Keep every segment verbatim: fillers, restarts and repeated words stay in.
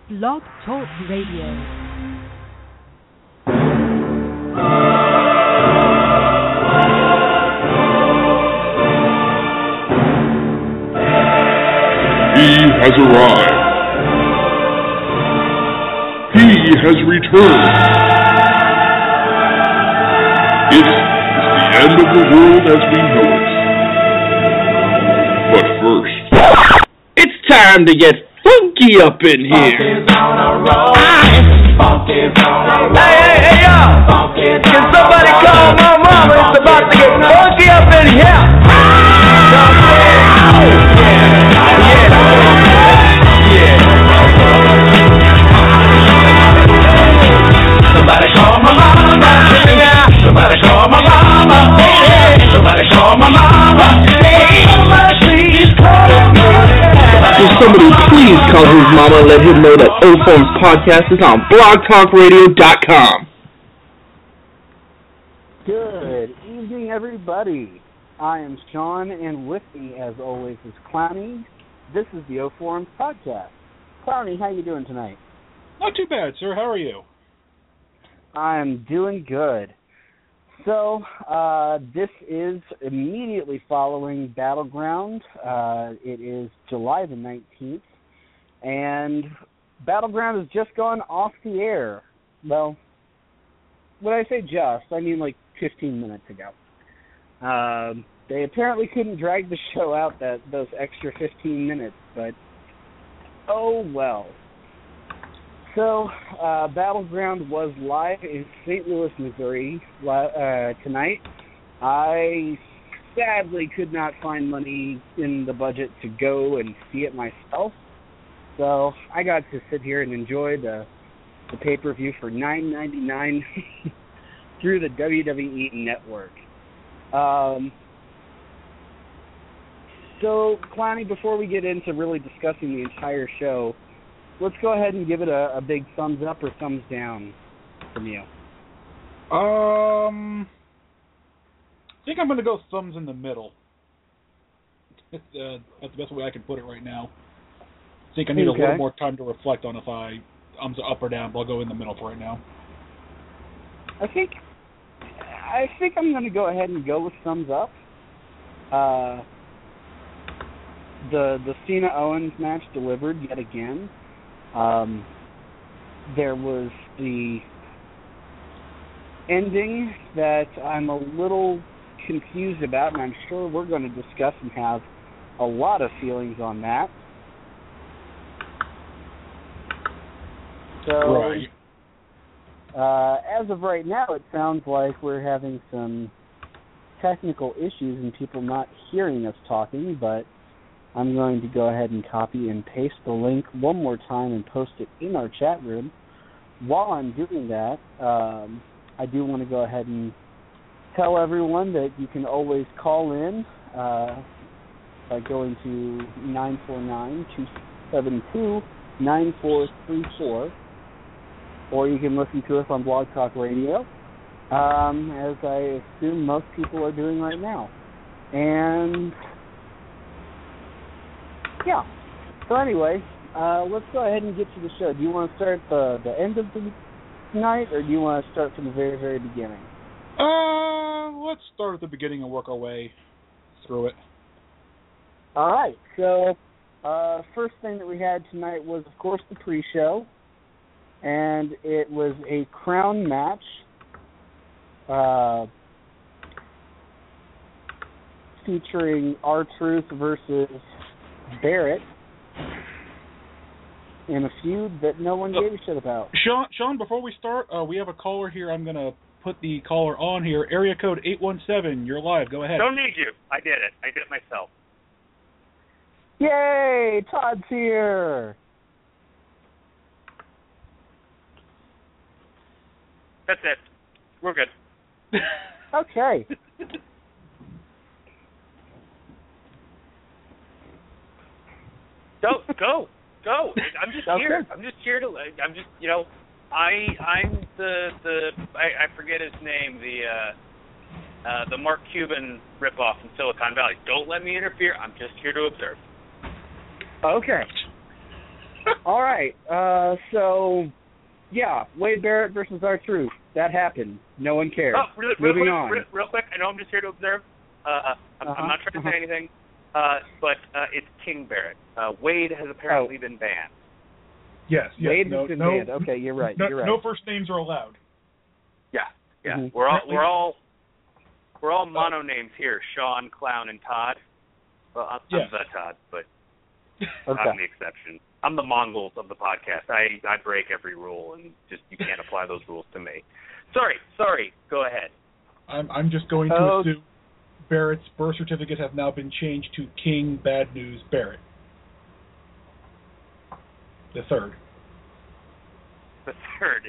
Blog Talk Radio. He has arrived. He has returned. It is the end of the world as we know it. But first, it's time to get funky up in here. Funky's on a roll. Funky's on a roll. Hey, hey, hey, y'all. Funky's Can on somebody a roll. call my mama? It's about to get funky up in here. Somebody call my mama. Somebody call my mama. Somebody call my mama. Somebody please call my mama. Will somebody please call his mama and let him know that O-Forms Podcast is on blog talk radio dot com. Good evening, everybody. I am Sean, and with me, as always, is Clowny. This is the O-Forms Podcast. Clowny, how you doing tonight? Not too bad, sir. How are you? I'm doing good. So, uh, this is immediately following Battleground. Uh, it is July the nineteenth, and Battleground has just gone off the air. Well, when I say just, I mean like fifteen minutes ago. Um, they apparently couldn't drag the show out that those extra fifteen minutes, but oh well. So, uh, Battleground was live in Saint Louis, Missouri uh, tonight. I sadly could not find money in the budget to go and see it myself, so I got to sit here and enjoy the the pay-per-view for nine ninety-nine through the W W E Network. Um, so, Clowny, before we get into really discussing the entire show, let's go ahead and give it a, a big thumbs up or thumbs down from you. Um, I think I'm going to go thumbs in the middle. uh, that's the best way I can put it right now. I think I need Okay. a little more time to reflect on if I thumbs up or down, but I'll go in the middle for right now. I think I think I'm going to go ahead and go with thumbs up. Uh, the the Cena Owens match delivered yet again. Um, there was the ending that I'm a little confused about, and I'm sure we're going to discuss and have a lot of feelings on that. So, Right. uh, as of right now, it sounds like we're having some technical issues and people not hearing us talking, but I'm going to go ahead and copy and paste the link one more time and post it in our chat room. While I'm doing that, um, I do want to go ahead and tell everyone that you can always call in uh, by going to nine four nine, two seven two, nine four three four, or you can listen to us on Blog Talk Radio, um, as I assume most people are doing right now. And yeah. So anyway, uh, let's go ahead and get to the show. Do you want to start the the end of the night, or do you want to start from the very, very beginning? Uh, let's start at the beginning and work our way through it. All right. So, uh, first thing that we had tonight was, of course, the pre-show, and it was a crown match. Uh, featuring R-Truth versus Barrett in a feud that no one gave a shit about. Sean, Sean, before we start, uh, we have a caller here. I'm going to put the caller on here. Area code eight one seven. You're live. Go ahead. Don't need you. I did it. I did it myself. Yay! Todd's here! That's it. We're good. Okay. Go, go, go. I'm just Okay. here. I'm just here to. I'm just, you know, I, I'm the the. I, I forget his name. The uh, uh, the Mark Cuban ripoff in Silicon Valley. Don't let me interfere. I'm just here to observe. Okay. All right. Uh, so, yeah, Wade Barrett versus R-Truth. That happened. No one cared. Oh, really, real Moving quick, on. Real, real quick. I know I'm just here to observe. Uh, I'm, Uh-huh. I'm not trying to uh-huh. say anything, uh, but uh, it's King Barrett. Uh, Wade has apparently Oh. been banned. Yes, yes. Wade no, has been no, banned. Okay, you're right. No, you're right. no first names are allowed. Yeah, yeah. Mhm. We're all we're all we're all mono names here: Sean, Clown, and Todd. Well, I'm, Yeah. I'm the Todd, but Okay. I'm the exception. I'm the Mongols of the podcast. I I break every rule, and just you can't apply those rules to me. Sorry, sorry. Go ahead. I'm I'm just going to Oh. assume Barrett's birth certificate have now been changed to King Bad News Barrett. The third. The third.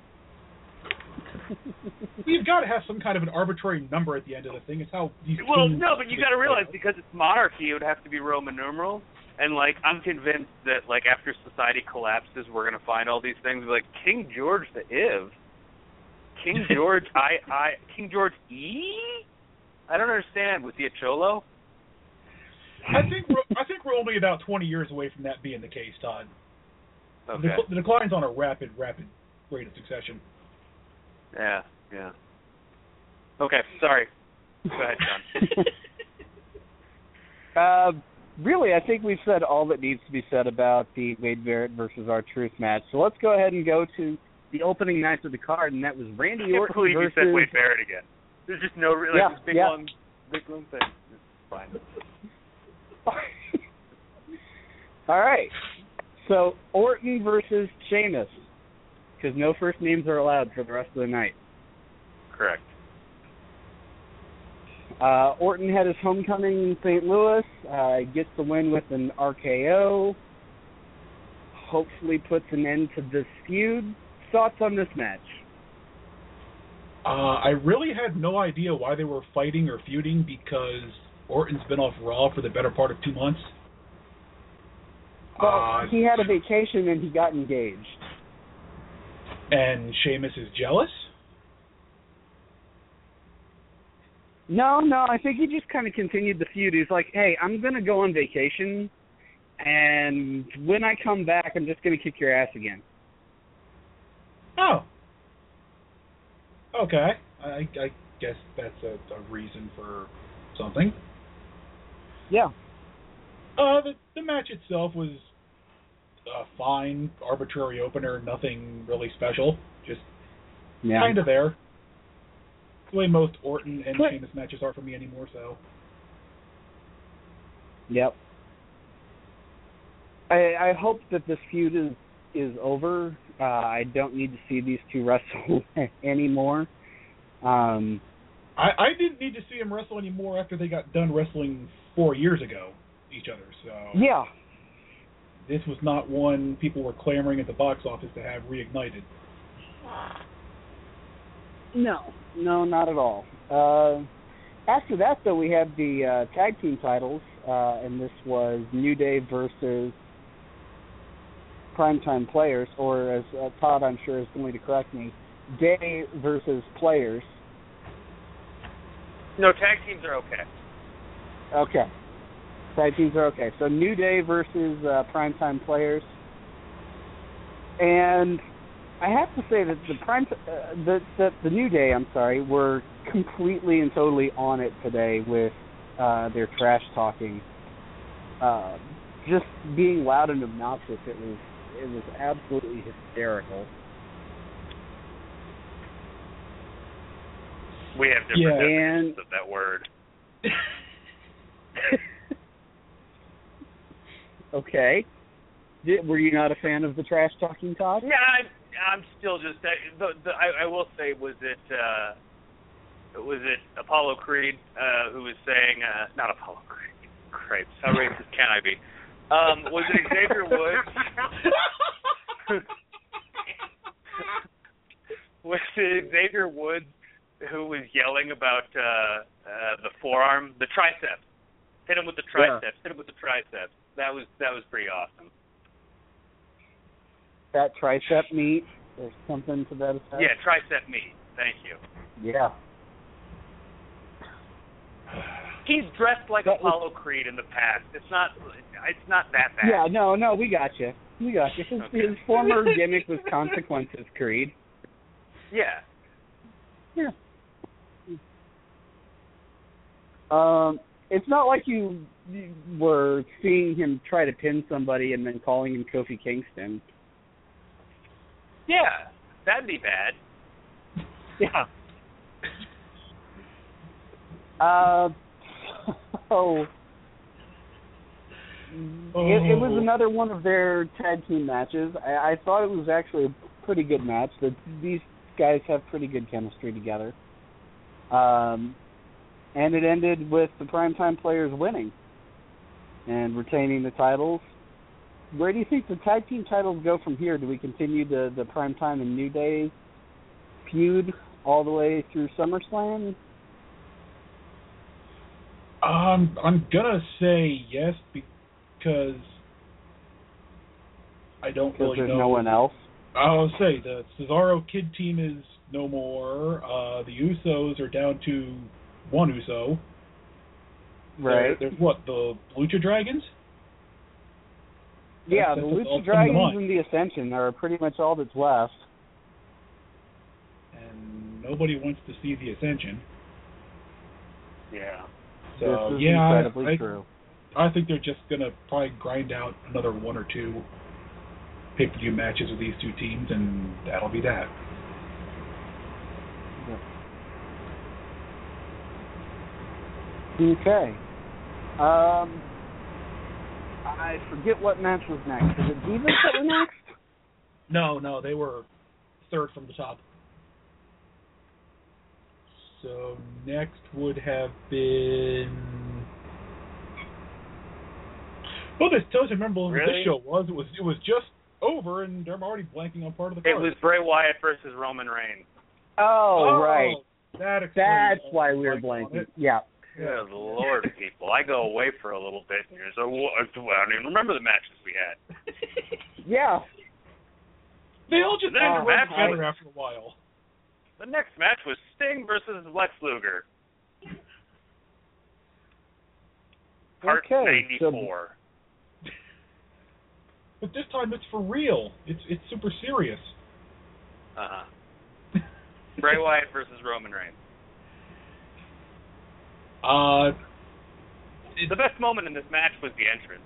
You've got to have some kind of an arbitrary number at the end of the thing. It's how these Well, kings- no, but you got to realize because it's monarchy, it would have to be Roman numerals. And like, I'm convinced that like after society collapses, we're gonna find all these things like King George the Iv, King George I I King George E. I don't understand. Was he a cholo? I think we're, I think we're only about twenty years away from that being the case, Todd. Okay. The, the decline's on a rapid, rapid rate of succession. Yeah, yeah. Okay, sorry. Go ahead, John. uh, really, I think we've said all that needs to be said about the Wade Barrett versus R-Truth match. So let's go ahead and go to the opening match of the card, and that was Randy I can't Orton believe versus... you said Wade Barrett again. There's just no re- like Yeah, this big yeah. long, big long thing. It's fine. All right. So Orton versus Sheamus, because no first names are allowed for the rest of the night. Correct. Uh, Orton had his homecoming in Saint Louis. Uh, gets the win with an R K O. Hopefully puts an end to this feud. Thoughts on this match? Uh, I really had no idea why they were fighting or feuding because Orton's been off Raw for the better part of two months. Well, Uh, he had a vacation and he got engaged. And Sheamus is jealous? No, no, I think he just kind of continued the feud. He's like, hey, I'm going to go on vacation, and when I come back, I'm just going to kick your ass again. Oh. Okay. I, I guess that's a, a reason for something. Yeah. Uh, the, the match itself was a fine, arbitrary opener, nothing really special. Just Yeah. kind of there. The way most Orton and But- Sheamus matches are for me anymore, so. Yep. I I hope that this feud is is over. Uh, I don't need to see these two wrestle anymore. Um, I, I didn't need to see them wrestle anymore after they got done wrestling four years ago, each other, so. yeah. This was not one people were clamoring at the box office to have reignited. No, no, not at all. Uh, after that, though, we had the uh, tag team titles, uh, and this was New Day versus Primetime Players, or as uh, Todd, I'm sure, is going to correct me, Day versus Players. No, tag teams are okay. Okay. Tag teams are okay. So New Day versus uh, Primetime Players. And I have to say that the prime, uh, the, the the New Day, I'm sorry, were completely and totally on it today with uh, their trash talking, uh, just being loud and obnoxious. It was it was absolutely hysterical. We have different Yeah. definitions And- of that word. Okay, Did, were you not a fan of the trash talking, Todd? Yeah, I'm, I'm still just. I, the, the, I, I will say, was it uh, was it Apollo Creed uh, who was saying? Uh, not Apollo Creed. Cripes. How racist can I be? Um, was it Xavier Woods? was it Xavier Woods who was yelling about uh, uh, the forearm, the triceps? Hit him with the triceps. Yeah. Hit him with the triceps. That was that was pretty awesome. That tricep meat or something to that effect? Yeah, tricep meat. Thank you. Yeah. He's dressed like That was- Apollo Creed in the past. It's not. It's not that bad. Yeah, no, no, we got you. We got you. His, Okay. his former gimmick was Consequences Creed. Yeah. Yeah. Um, it's not like you, you were seeing him try to pin somebody and then calling him Kofi Kingston. Yeah. That'd be bad. Yeah. Uh, so it, it was another one of their tag team matches. I, I thought it was actually a pretty good match. That these guys have pretty good chemistry together. Um, and it ended with the Primetime Players winning and retaining the titles. Where do you think the tag team titles go from here? Do we continue the, the Primetime and New Day feud all the way through SummerSlam? Um, I'm gonna say yes because I don't Because really there's know. no one else? I'll say the Cesaro Kid team is no more. Uh, the Usos are down to one Uso. Right. There, there's what, the Lucha Dragons? Yeah, That's- the that's all Lucha coming to Dragons mind. and the Ascension are pretty much all that's left. And nobody wants to see the Ascension. Yeah. So this is yeah, incredibly I, true. I think they're just gonna probably grind out another one or two pay-per-view matches with these two teams, and that'll be that. Okay. Um, I forget what match was next. Was it Divas that were next? No, no, they were third from the top. So next would have been. Well, this doesn't remember what Really? this show was. It was it was just over, and I'm already blanking on part of the It card. was Bray Wyatt versus Roman Reigns. Oh, right. That explains That's all why the we were blank on blanking. it. Yeah. Good Lord, people. I go away for a little bit, and you're so, well, I don't even remember the matches we had. Yeah. They all just The next uh, match better after a while. The next match was Sting versus Lex Luger. Part Okay, ninety-four. But this time it's for real. It's it's super serious. Uh-huh. Bray Wyatt versus Roman Reigns. Uh, The best moment in this match was the entrance.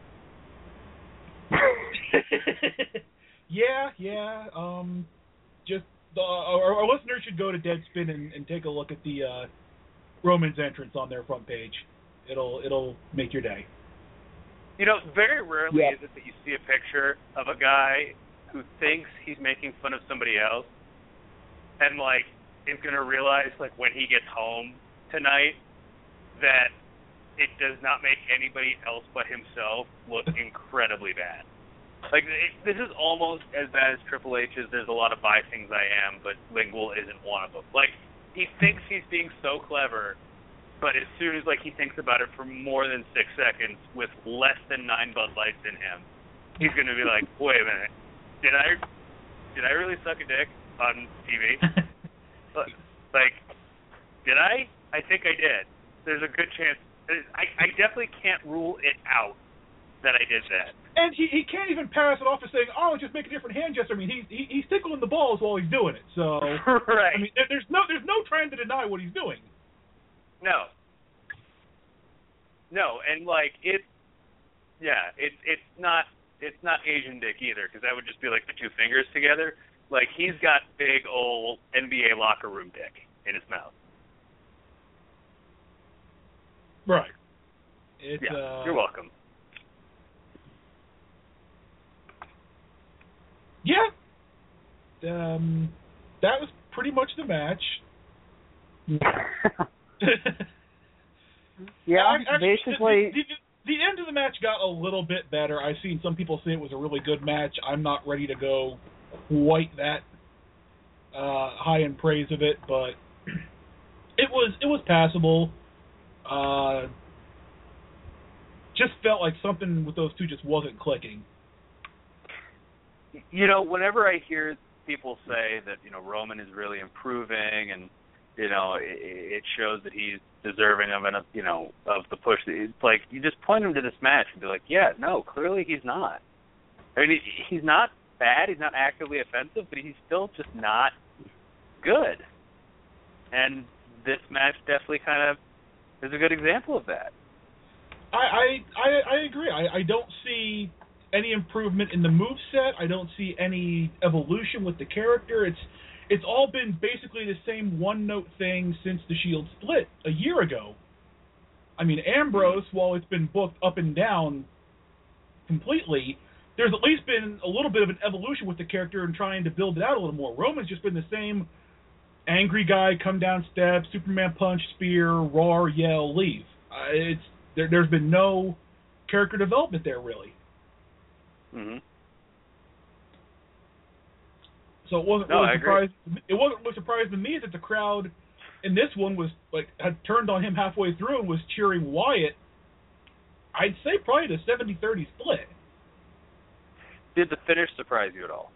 yeah, yeah. Um, just uh, our, our listeners should go to Deadspin and, and take a look at the uh, Roman's entrance on their front page. It'll it'll make your day. You know, very rarely Yeah. is it that you see a picture of a guy who thinks he's making fun of somebody else and, like, is going to realize, like, when he gets home tonight that it does not make anybody else but himself look incredibly bad. Like, it, this is almost as bad as Triple H's There's a Lot of Bi Things I Am, but Lingual isn't one of them. Like, he thinks he's being so clever, but as soon as, like, he thinks about it for more than six seconds with less than nine Bud Lights in him, he's going to be like, wait a minute, did I did I really suck a dick on T V? Like, did I? I think I did. There's a good chance. I, I definitely can't rule it out that I did that. And he, he can't even pass it off as saying, "Oh, just make a different hand gesture." I mean, he's he, he's tickling the balls while he's doing it. So Right. I mean, there, there's no there's no trying to deny what he's doing. No. No, and like it's yeah, it's it's not it's not Asian dick either, because that would just be like the two fingers together. Like, he's got big old N B A locker room dick in his mouth. Right. It's, Yeah, uh, you're welcome. Yeah. Um, that was pretty much the match. Yeah, Actually, basically. The, the, the end of the match got a little bit better. I've seen some people say it was a really good match. I'm not ready to go quite that uh, high in praise of it, but it was it was passable. Uh, just felt like something with those two just wasn't clicking. You know, whenever I hear people say that, you know, Roman is really improving and, you know, it, it shows that he's deserving of an, you know, of the push, it's like, you just point him to this match and be like, yeah, no, clearly he's not. I mean, he, he's not bad. He's not actively offensive, but he's still just not good. And this match definitely kind of is a good example of that. I I, I, I agree. I, I don't see any improvement in the moveset. I don't see any evolution with the character. It's it's all been basically the same one-note thing since the Shield split a year ago. I mean, Ambrose, while it's been booked up and down completely, there's at least been a little bit of an evolution with the character and trying to build it out a little more. Roman's just been the same angry guy, come down steps, Superman punch, spear, roar, yell, leave. Uh, it's there, there's been no character development there, really. Mm-hmm. So it wasn't No, really I surprised. It wasn't really surprising to me that the crowd in this one was like had turned on him halfway through and was cheering Wyatt. I'd say probably a seventy thirty split. Did the finish surprise you at all?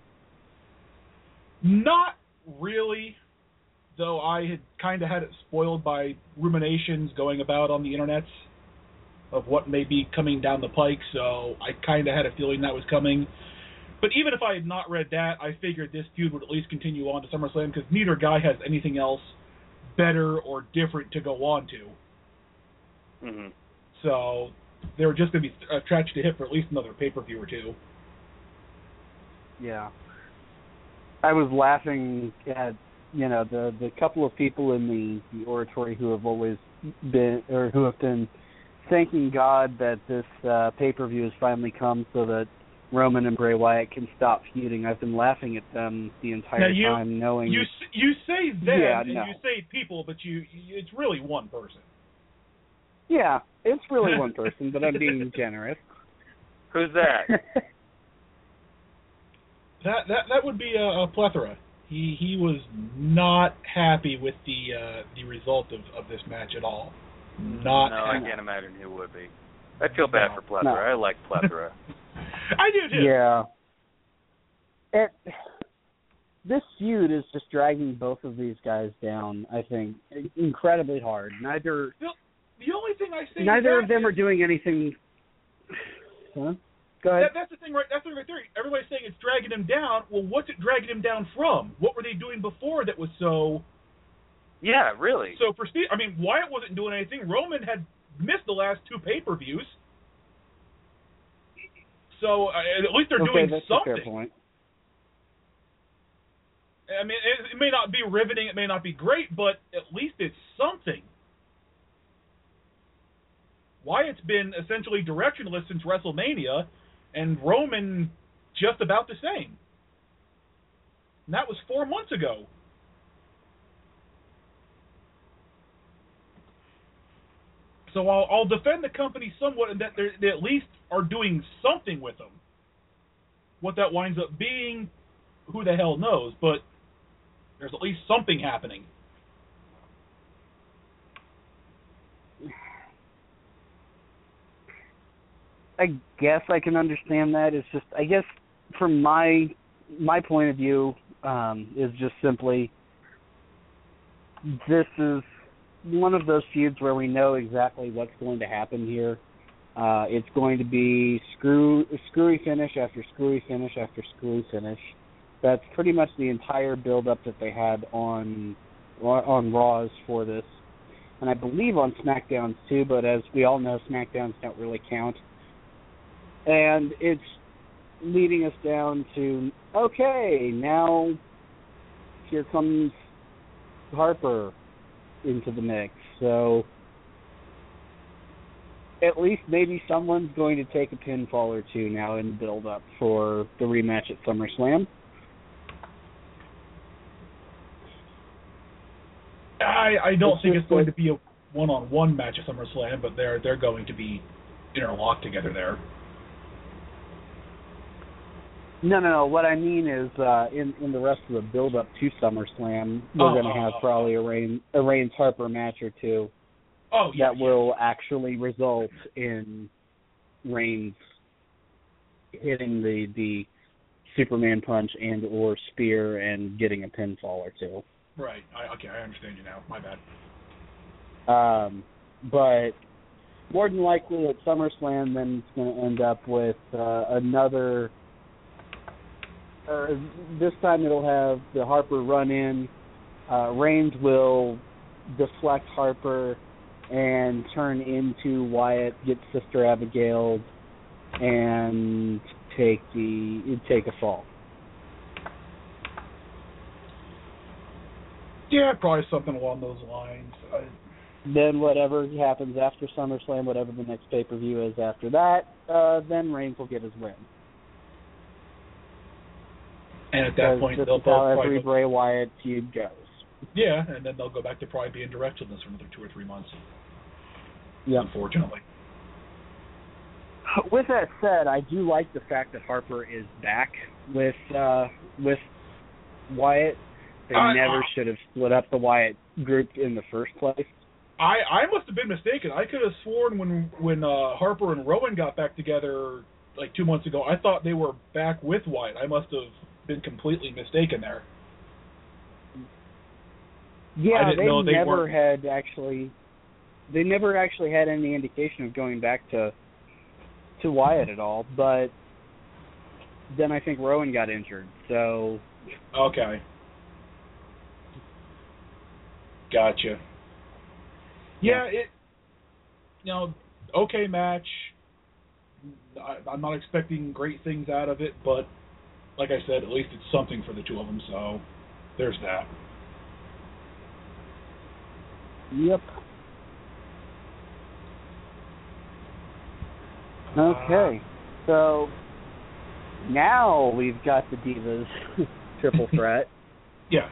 Not really, though I had kind of had it spoiled by ruminations going about on the internet of what may be coming down the pike, so I kind of had a feeling that was coming. But even if I had not read that, I figured this feud would at least continue on to SummerSlam because neither guy has anything else better or different to go on to. Mm-hmm. So they were just going to be attached to hit for at least another pay-per-view or two. Yeah. I was laughing at, you know, the the couple of people in the, the oratory who have always been, or who have been thanking God that this uh, pay-per-view has finally come so that Roman and Bray Wyatt can stop feuding. I've been laughing at them the entire now you, time, knowing... You you say them, yeah, and no. you say people, but you it's really one person. Yeah, it's really one person, but I'm being generous. Who's that? That that that would be a, a plethora. He he was not happy with the uh, the result of, of this match at all. Not. No, I happy. can't imagine who would be. I feel bad No. for Plethora. No. I like Plethora. I do too. Yeah. It, this feud is just dragging both of these guys down, I think, incredibly hard. Neither The, the only thing I say neither to of that them is, are doing anything. Huh? Go ahead. That, that's the thing, right? That's the right theory. Everybody's saying it's dragging him down. Well, what's it dragging him down from? What were they doing before that was so? Yeah, really. So for Steve, I mean, Wyatt wasn't doing anything. Roman had missed the last two pay-per-views. So uh, at least they're okay, doing that's something. a fair point. I mean, it, it may not be riveting, it may not be great, but at least it's something. Wyatt's been essentially directionless since WrestleMania, and Roman just about the same. And that was four months ago. So I'll, I'll defend the company somewhat in that they at least are doing something with them. What that winds up being, who the hell knows, but there's at least something happening. I guess I can understand that. It's just, I guess, from my my point of view, um, is just simply this is one of those feuds where we know exactly what's going to happen here. Uh, it's going to be screw screwy finish after screwy finish after screwy finish. That's pretty much the entire build-up that they had on on Raws for this, and I believe on SmackDowns too. But as we all know, SmackDowns don't really count. And it's leading us down to, okay, now here comes Harper into the mix. So at least maybe someone's going to take a pinfall or two now in build-up for the rematch at SummerSlam. I, I don't It's think just it's going like- to be a one-on-one match at SummerSlam, but they're they're going to be interlocked together there. No, no, no. What I mean is, uh, in in the rest of the build-up to SummerSlam, we're Oh, going to oh, have oh, probably a Reigns a Reigns Harper match or two Oh, yeah. that will actually result in Reigns hitting the the Superman punch and or spear and getting a pinfall or two. Right. I, okay, I understand you now. My bad. Um, but more than likely at SummerSlam, then it's going to end up with uh, another or this time it'll have the Harper run in. Uh, Reigns will deflect Harper and turn into Wyatt, get Sister Abigail, and take the take a fall. Yeah, probably something along those lines. I, Then whatever happens after SummerSlam, whatever the next pay-per-view is after that, uh, then Reigns will get his win. and at that Because point, this they'll is how both every probably, Bray Wyatt feud goes. yeah, and then they'll go back to probably being directionless for another two or three months. Yep. Unfortunately. With that said, I do like the fact that Harper is back with uh, with Wyatt. They I- never I- should have split up the Wyatt group in the first place. I, I must have been mistaken. I could have sworn when when uh, Harper and Rowan got back together like two months ago, I thought they were back with Wyatt. I must have been completely mistaken there. Yeah, I didn't they know they never weren't- had actually. They never actually had any indication of going back to to Wyatt at all. But then I think Rowan got injured, so Okay. Gotcha. Yeah, it. You know, okay match. I, I'm not expecting great things out of it, but like I said, at least it's something for the two of them. So there's that. yep. Okay, so now we've got the Divas triple threat. Yes.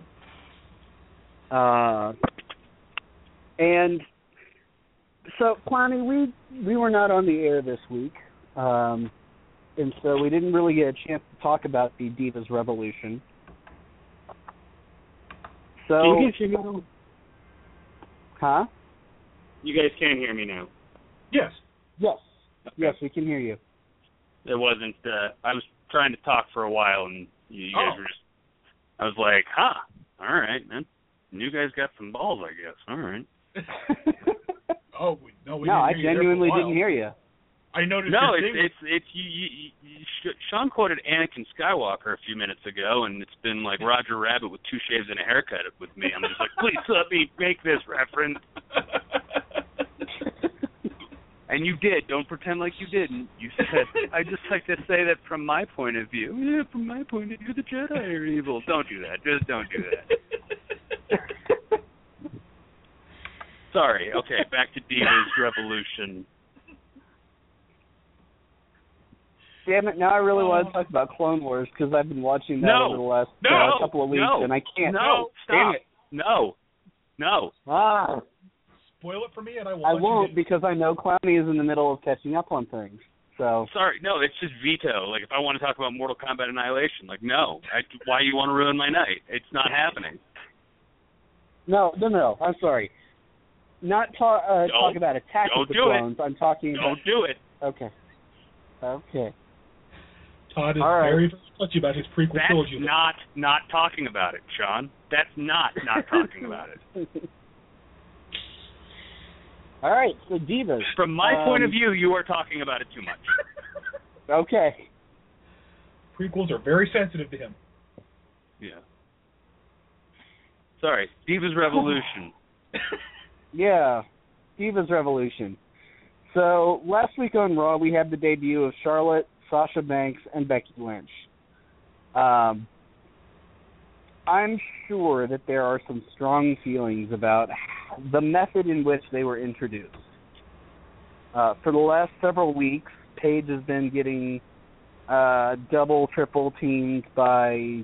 Uh, and so, Clowny, we we were not on the air this week, um, and so we didn't really get a chance to talk about the Divas Revolution. So, Can you guys hear me now? huh? You guys can hear me now. Yes. Yes, yes, we can hear you. It wasn't. Uh, I was trying to talk for a while, and you, you guys Oh. were just. I was like, "Huh, all right, man. You guys got some balls, I guess. All right." Oh we, no, we no, didn't I hear you there for a genuinely while. didn't hear you. I noticed. No, your it's thing it's it's you, you, you, you. Sean quoted Anakin Skywalker a few minutes ago, and it's been like Roger Rabbit with two shaves and a haircut with me. I'm just like, please let me make this reference. And you did. Don't pretend like you didn't. You said, I just like to say that from my point of view. Yeah, from my point of view, the Jedi are evil. Don't do that. Just don't do that. Sorry. Okay, back to Divas Revolution. Damn it! Now I really want to talk about Clone Wars because I've been watching that No. over the last No. uh, couple of weeks, No. and I can't. No. Damn Stop. it! No. No. Ah. Spoil it for me, and I will. I let won't you because I know Clowny is in the middle of catching up on things. So Sorry, no, it's just veto. Like, if I want to talk about Mortal Kombat Annihilation, like, no. I, why you want to ruin my night? It's not happening. no, no, no. I'm sorry. Not ta- uh, Don't- talk about Attack don't of the do it. Clones. I'm talking. Don't do it. Okay. Okay. Todd is All right. very, very touchy about his prequel That's trilogy. not not talking about it, Sean. That's not not talking about it. All right, so Divas. From my um, point of view, you are talking about it too much. Okay. Prequels are very sensitive to him. Yeah. Sorry, Divas Revolution. Yeah, Divas Revolution. So last week on Raw, we had the debut of Charlotte, Sasha Banks, and Becky Lynch. Um, I'm sure that there are some strong feelings about the method in which they were introduced. Uh, for the last several weeks, Paige has been getting uh, double, triple teamed by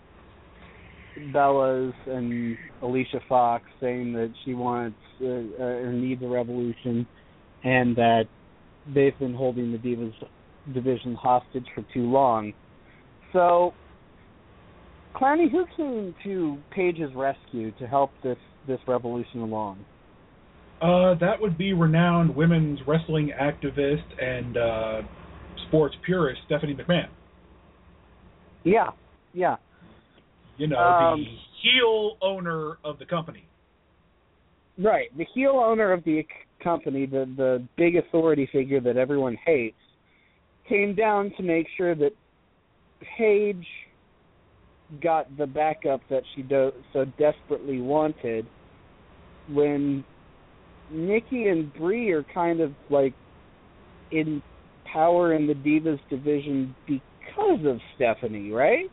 Bellas and Alicia Fox, saying that she wants uh, uh, or needs a revolution, and that they've been holding the Divas division hostage for too long. So, Clowny, who came to Paige's rescue to help this, this revolution along? Uh, that would be renowned women's wrestling activist and uh, sports purist Stephanie McMahon. Yeah, yeah. You know, Um, the heel owner of the company. Right. The heel owner of the c- company, the, the big authority figure that everyone hates, came down to make sure that Paige got the backup that she do- so desperately wanted, when Nikki and Brie are kind of like in power in the Divas division because of Stephanie, right?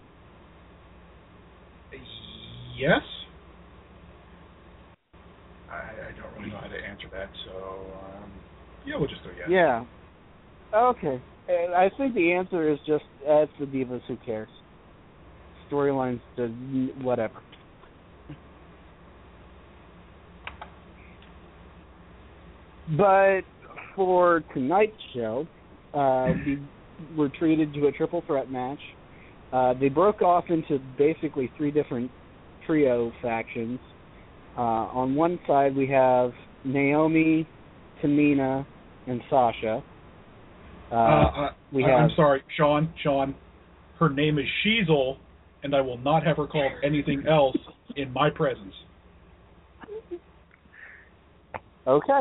Yes. I, I don't really know how to answer that, so um, yeah, we'll just go yes. Yeah. Okay. And I think the answer is just, uh, it's the Divas, who cares? Storylines, to whatever. But for tonight's show, uh, we were treated to a triple threat match. Uh, they broke off into basically three different trio factions. Uh, on one side, we have Naomi, Tamina, and Sasha. Uh, uh, we I, have. I'm sorry, Sean. Sean, her name is Sheezel, and I will not have her called anything else in my presence. Okay.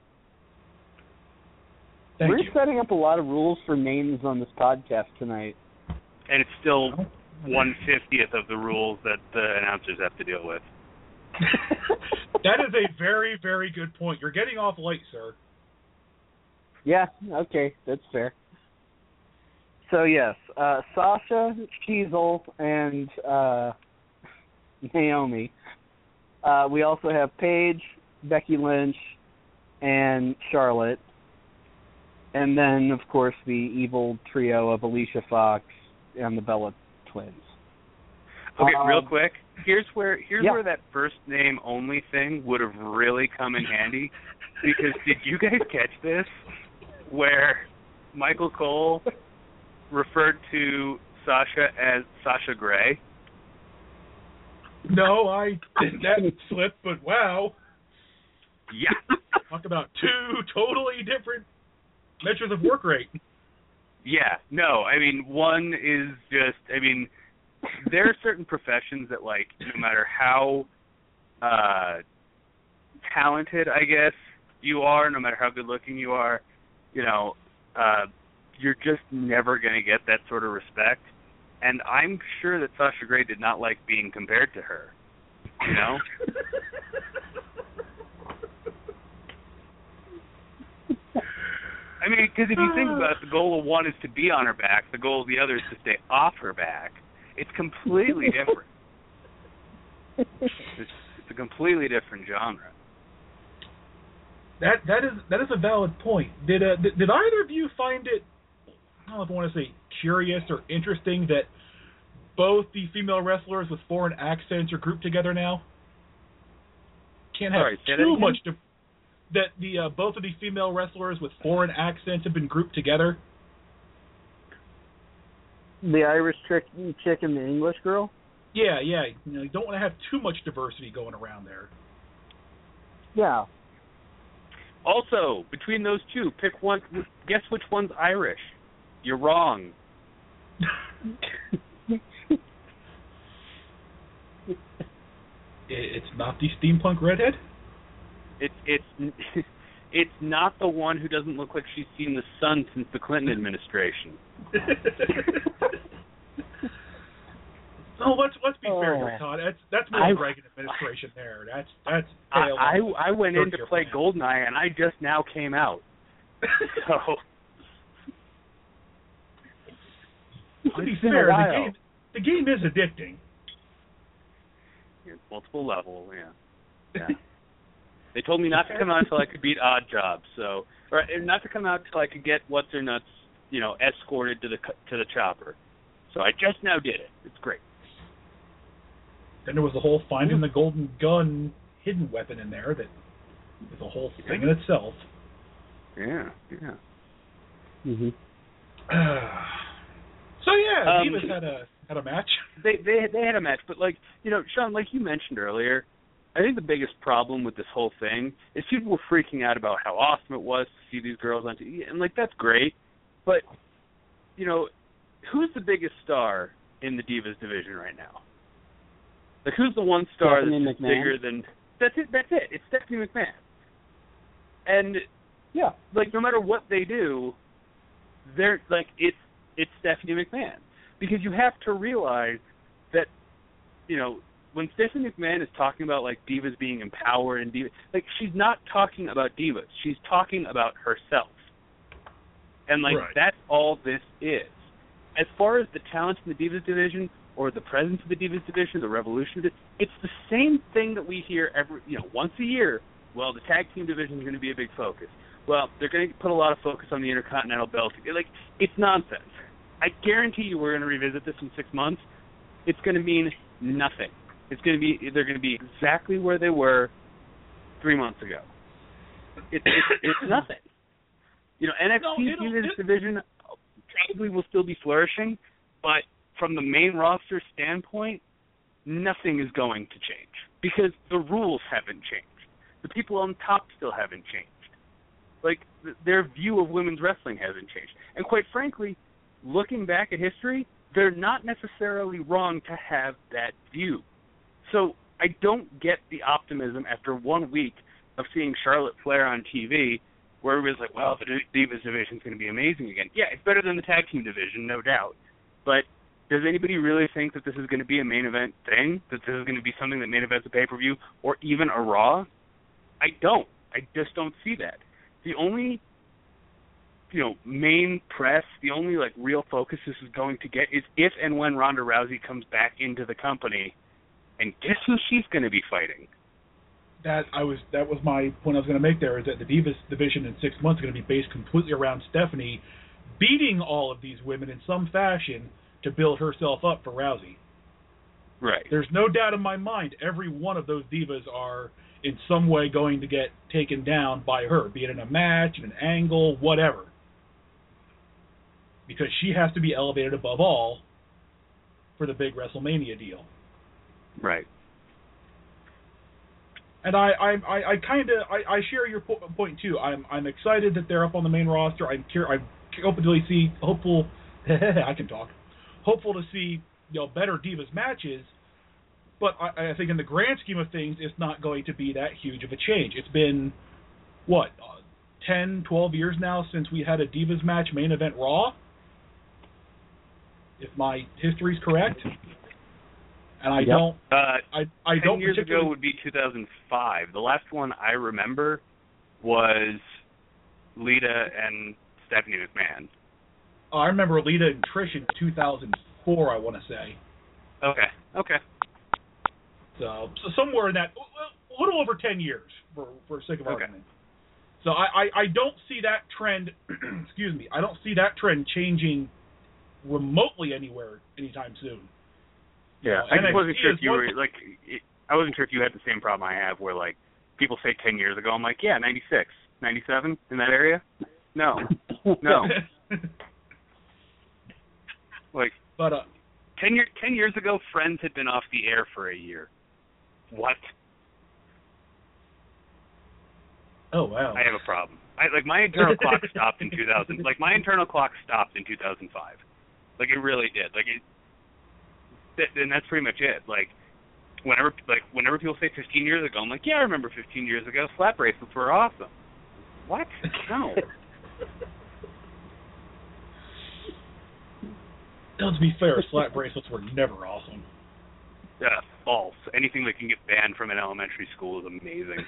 Thank We're you. setting up a lot of rules for names on this podcast tonight. And it's still one fiftieth of the rules that the announcers have to deal with. That is a very, very good point. You're getting off late, sir. Yeah, okay, that's fair. So yes, uh, Sasha, Sheezel, and uh, Naomi. Uh, we also have Paige, Becky Lynch, and Charlotte. And then, of course, the evil trio of Alicia Fox and the Bella Twins. Okay, um, real quick. Here's where here's yeah. where that first name only thing would have really come in handy. Because did you guys catch this? Where Michael Cole referred to Sasha as Sasha Grey? No, I did that slip, but wow. Yeah. Talk about two totally different measures of work rate. Yeah, no, I mean, one is just, I mean, there are certain professions that, like, no matter how uh, talented, I guess, you are, no matter how good-looking you are, you know, uh, you're just never going to get that sort of respect. And I'm sure that Sasha Grey did not like being compared to her, you know? I mean, because if you think about it, the goal of one is to be on her back. The goal of the other is to stay off her back. It's completely different. It's, it's a completely different genre. That that is that is a valid point. Did uh, did, did either of you find it, I don't know if I want to say curious or interesting, that both the female wrestlers with foreign accents are grouped together now? Can't have Sorry, say that too again? much. To, that the uh, both of the female wrestlers with foreign accents have been grouped together. The Irish chick, chick and the English girl? Yeah, yeah. You know, you don't want to have too much diversity going around there. Yeah. Also, between those two, pick one. Guess which one's Irish? You're wrong. It's not the steampunk redhead? It's it's it's not the one who doesn't look like she's seen the sun since the Clinton administration. Oh, let's let's be Oh. fair here, Todd. That's that's more I- the Reagan administration there. That's that's. I tail I, on I went in to thirty-year play plan. Goldeneye, and I just now came out. So To be It's been a fair, the while. game the game is addicting. it's multiple level, yeah. Yeah. They told me not to come out until I could beat Odd Job, so or not to come out until I could get what's her nuts, you know, escorted to the to the chopper. So I just now did it. It's great. Then there was the whole finding the golden gun hidden weapon in there that is a whole thing in itself. Yeah, yeah. Mm-hmm. So yeah, Um, Divas had a had a match. They they they had a match, but like you know, Sean, like you mentioned earlier, I think the biggest problem with this whole thing is people were freaking out about how awesome it was to see these girls on T V, and like that's great, but you know, who's the biggest star in the Divas division right now? Like who's the one star Stephanie that's McMahon. bigger than? That's it. That's it. It's Stephanie McMahon. And Yeah. like no matter what they do, they're like it's it's Stephanie McMahon. Because you have to realize that, you know, when Stephanie McMahon is talking about, like, divas being empowered and divas, like, she's not talking about divas. She's talking about herself. And, like, right. that's all this is. As far as the talent in the divas division or the presence of the divas division, the revolution, it's the same thing that we hear every, you know, once a year. Well, the tag team division is going to be a big focus. Well, they're going to put a lot of focus on the Intercontinental belt. Like, it's nonsense. I guarantee you we're going to revisit this in six months. It's going to mean nothing. It's going to be, they're going to be exactly where they were three months ago. It, it, it's nothing. You know, N X T's no, divas it, division probably will still be flourishing, but from the main roster standpoint, nothing is going to change because the rules haven't changed. The people on top still haven't changed. Like, th- their view of women's wrestling hasn't changed. And quite frankly, looking back at history, they're not necessarily wrong to have that view. So I don't get the optimism after one week of seeing Charlotte Flair on T V where it was like, well, the Divas division is going to be amazing again. Yeah, it's better than the tag team division, no doubt. But does anybody really think that this is going to be a main event thing? That this is going to be something that main events a pay-per-view or even a Raw? I don't. I just don't see that. The only, you know, main press, the only, like, real focus this is going to get is if and when Ronda Rousey comes back into the company. And guess who she's going to be fighting? That I was that was my point I was going to make there, is that the Divas division in six months is going to be based completely around Stephanie beating all of these women in some fashion to build herself up for Rousey. Right. There's no doubt in my mind every one of those divas are in some way going to get taken down by her, be it in a match, in an angle, whatever. Because she has to be elevated above all for the big WrestleMania deal. Right. And I, I, I, I kind of, I, I share your po- point too. I'm, I'm excited that they're up on the main roster. I'm, cur- I'm hopefully see, hopeful, I can talk, hopeful to see, you know, better Divas matches. But I, I think in the grand scheme of things, it's not going to be that huge of a change. It's been, what, uh, ten, twelve years now since we had a Divas match main event Raw? If my history's correct. And I yep. don't, uh, I, I don't ten years particularly... ago would be two thousand five. The last one I remember was Lita and Stephanie McMahon. Oh, I remember Lita and Trish in two thousand four, I want to say. Okay, okay. So, so somewhere in that, a little over ten years, for for sake of okay. argument. So I, I, I don't see that trend, excuse me, I don't see that trend changing remotely anywhere anytime soon. Yeah, you know, I just wasn't sure if you one... were, like, it, I wasn't sure if you had the same problem I have where, like, people say ten years ago, I'm like, yeah, ninety-six, ninety-seven, in that area? No, no. Like, but, uh, ten, year, ten years ago, Friends had been off the air for a year. What? Oh, wow. I have a problem. I, like, my internal clock stopped in two thousand. Like, my internal clock stopped in two thousand five. Like, it really did. Like, it, th- and that's pretty much it. Like, whenever, like, whenever people say fifteen years ago, I'm like, yeah, I remember fifteen years ago. Slap bracelets were awesome. What? No. Now, to be fair, slap bracelets were never awesome. Yeah, false. Anything that can get banned from an elementary school is amazing.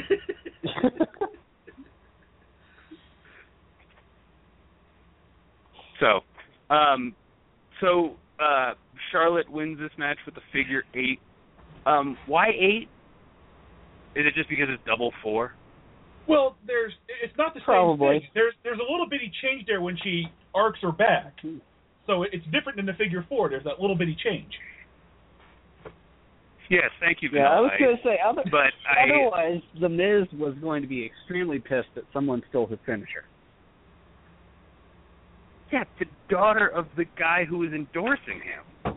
so, um, so uh, Charlotte wins this match with a figure eight. Um, why eight? Is it just because it's double four? Well, there's it's not the Probably. same thing. There's there's a little bitty change there when she arcs her back. So it's different than the figure four. There's that little bitty change. Yes, thank you, Yeah, I was Vanilla going to say, other, but I, otherwise, The Miz was going to be extremely pissed that someone stole his finisher. yeah, the daughter of the guy who was endorsing him.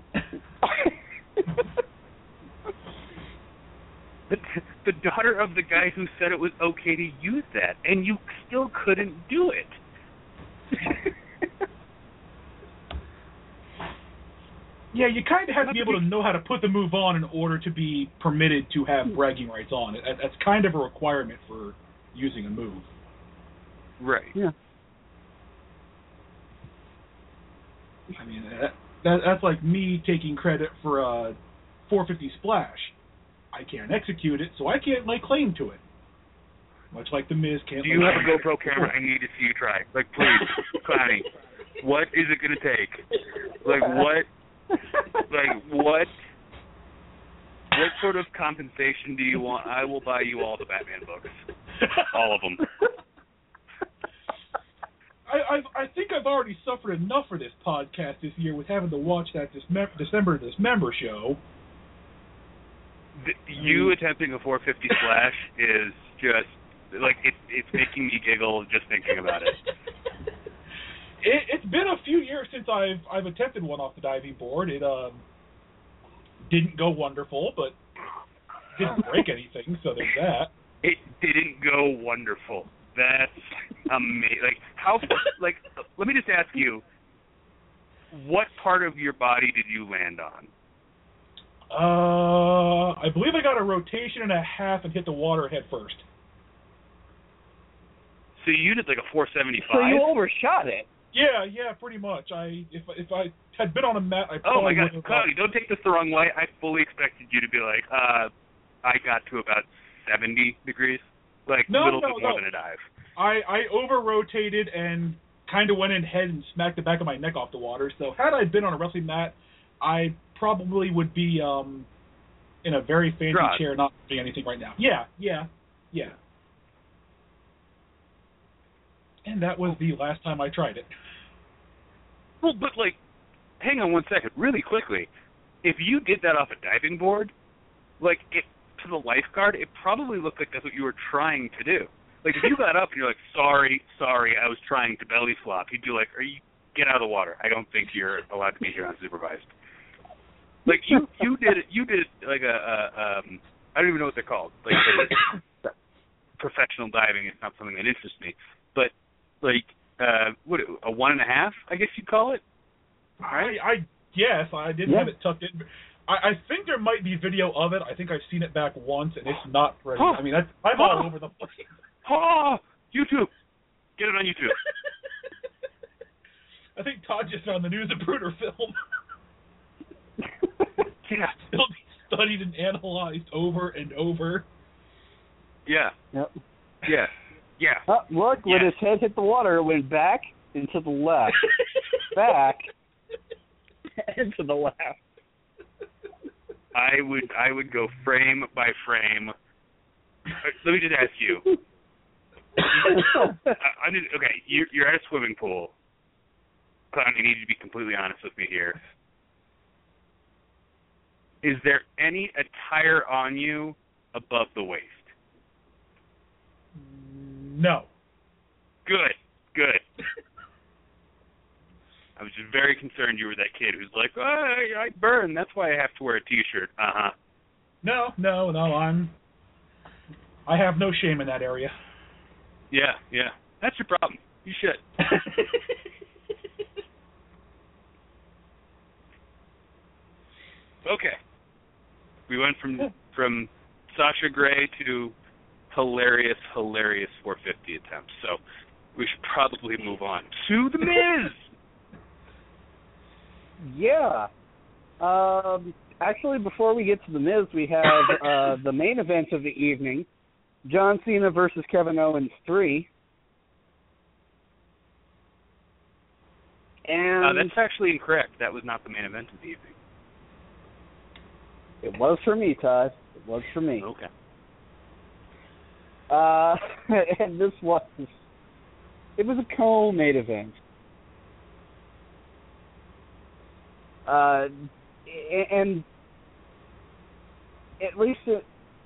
the, the daughter of the guy who said it was okay to use that, and you still couldn't do it. Yeah, you kind of have to be able to know how to put the move on in order to be permitted to have bragging rights on it. That's kind of a requirement for using a move. Right. Yeah. I mean, that, that, that's like me taking credit for a four fifty splash. I can't execute it, so I can't lay claim to it. Much like the Miz can't. Do you have a GoPro camera? I need to see you try. Like, please, Clowny, what is it going to take? Like, what? Like, what? What sort of compensation do you want? I will buy you all the Batman books. All of them. I, I I think I've already suffered enough for this podcast this year with having to watch that Dismem- December Dismember show. The, you attempting a four fifty splash is just, like, it, it's making me giggle just thinking about it. it. It's been a few years since I've I've attempted one off the diving board. It um didn't go wonderful, but didn't break anything, so there's that. It didn't go wonderful. That's amazing. Like, how, like, let me just ask you, what part of your body did you land on? Uh, I believe I got a rotation and a half and hit the water head first. So you did like a four seventy-five? So you overshot it. Yeah, yeah, pretty much. I if if I had been on a mat, I Oh my probably God, would have. Cody, don't take this the wrong way. I fully expected you to be like, uh, I got to about seventy degrees, like a No, little no, bit more no. than a dive. I I over rotated and kind of went in head and smacked the back of my neck off the water. So had I been on a wrestling mat, I probably would be um in a very fancy Drop. chair, not doing anything right now. Yeah, yeah, yeah. And that was the last time I tried it. Well, but like, hang on one second, really quickly. If you did that off a diving board, like, it, to the lifeguard, it probably looked like that's what you were trying to do. Like, if you got up and you're like, sorry, sorry, I was trying to belly flop, he'd be like, are you, get out of the water. I don't think you're allowed to be here unsupervised. Like, you, you did, you did like a, a um, I don't even know what they're called. Like, the, professional diving is not something that interests me. But, like, uh, what, a one and a half, I guess you'd call it? I, I guess I didn't Yeah. have it tucked in. I, I think there might be video of it. I think I've seen it back once, and it's not pretty. Huh. I mean, that's, I'm all over the place. Oh, YouTube. Get it on YouTube. I think Todd just found the News of Bruder film. Yeah. It'll be studied and analyzed over and over. Yeah. Yep. Yeah. Yeah. Oh, look, when Yes. his head hit the water, it went back and to the left. Back and to the left. I would I would go frame by frame. Uh, Let me just ask you. I, I need, okay, you're, you're at a swimming pool. Clown, you need to be completely honest with me here. Is there any attire on you above the waist? No. Good, good. I was just very concerned you were that kid who's like, oh, I, I burn, that's why I have to wear a T-shirt. Uh-huh. No, no, no, I'm... I have no shame in that area. Yeah, yeah. That's your problem. You should. Okay. We went from from Sasha Grey to hilarious, hilarious four fifty attempts. So we should probably move on to The Miz. Yeah. Um, actually, before we get to The Miz, we have uh, the main event of the evening, John Cena versus Kevin Owens three. And Uh, that's actually incorrect. That was not the main event of the evening. it was for me, Todd. It was for me. Okay. Uh, and this was, it was a co-main event. Uh, and at least it,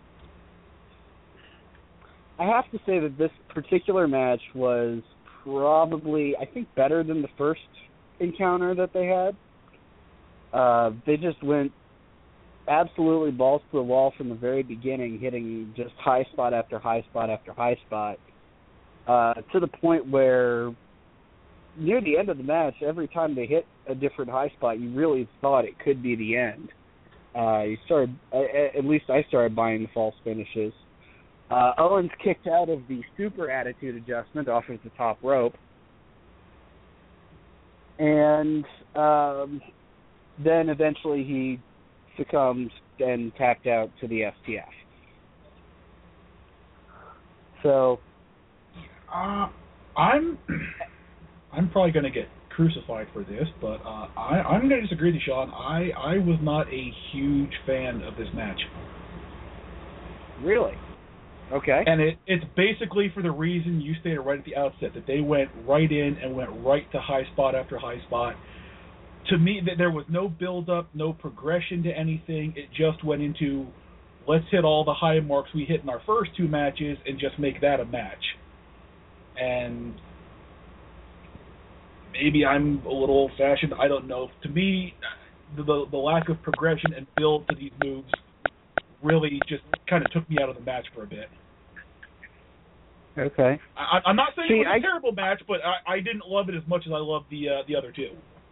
I have to say that this particular match was probably, I think, better than the first encounter that they had. Uh, they just went absolutely balls to the wall from the very beginning, hitting just high spot after high spot after high spot, uh, to the point where near the end of the match, every time they hit a different high spot, you really thought it could be the end. Uh, you started, uh, at least I started buying the false finishes. Uh, Owens kicked out of the super attitude adjustment off of the top rope. And um, then eventually he succumbed and tapped out to the S T F. So, uh, I'm I'm probably going to get crucified for this, but uh, I, I'm going to disagree with you, Sean. I, I was not a huge fan of this match. Really? Okay. And it, it's basically for the reason you stated right at the outset, that they went right in and went right to high spot after high spot. To me, that there was no build-up, no progression to anything. It just went into, let's hit all the high marks we hit in our first two matches and just make that a match. And maybe I'm a little old-fashioned, I don't know. To me, the, the lack of progression and build to these moves really just kind of took me out of the match for a bit. Okay. I, I'm not saying See, it was a I, terrible match, but I, I didn't love it as much as I loved the uh, the other two.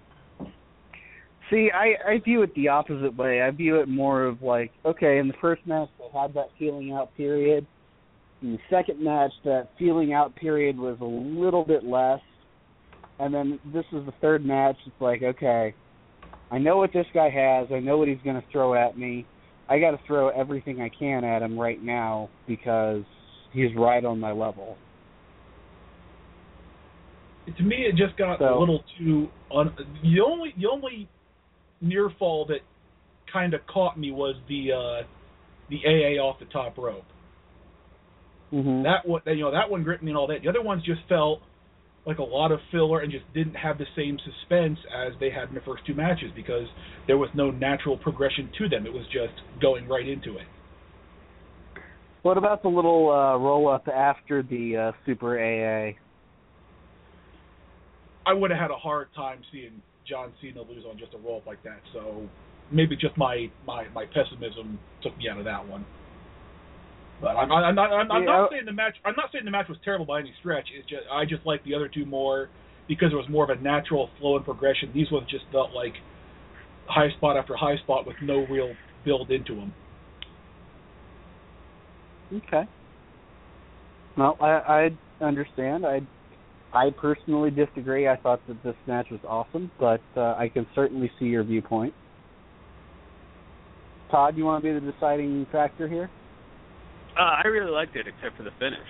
See, I, I view it the opposite way. I view it more of like, okay, in the first match they had that feeling out period. In the second match, that feeling out period was a little bit less. And then this is the third match. It's like, okay, I know what this guy has. I know what he's going to throw at me. I got to throw everything I can at him right now because he's right on my level. To me, it just got so, a little too. Un- the only the only near fall that kind of caught me was the uh, the A A off the top rope. Mm-hmm. That one, you know, that one gripped me and all that. The other ones just felt like a lot of filler and just didn't have the same suspense as they had in the first two matches because there was no natural progression to them. It was just going right into it. What about the little uh, roll-up after the uh, Super A A? I would have had a hard time seeing John Cena lose on just a roll-up like that, so maybe just my, my, my pessimism took me out of that one. But I'm, I'm not. I'm, I'm not saying the match. I'm not saying the match was terrible by any stretch. It's just I just like the other two more because there was more of a natural flow and progression. These ones just felt like high spot after high spot with no real build into them. Okay. Well, I, I understand. I I personally disagree. I thought that this match was awesome, but uh, I can certainly see your viewpoint. Todd, you want to be the deciding factor here? Uh, I really liked it, except for the finish.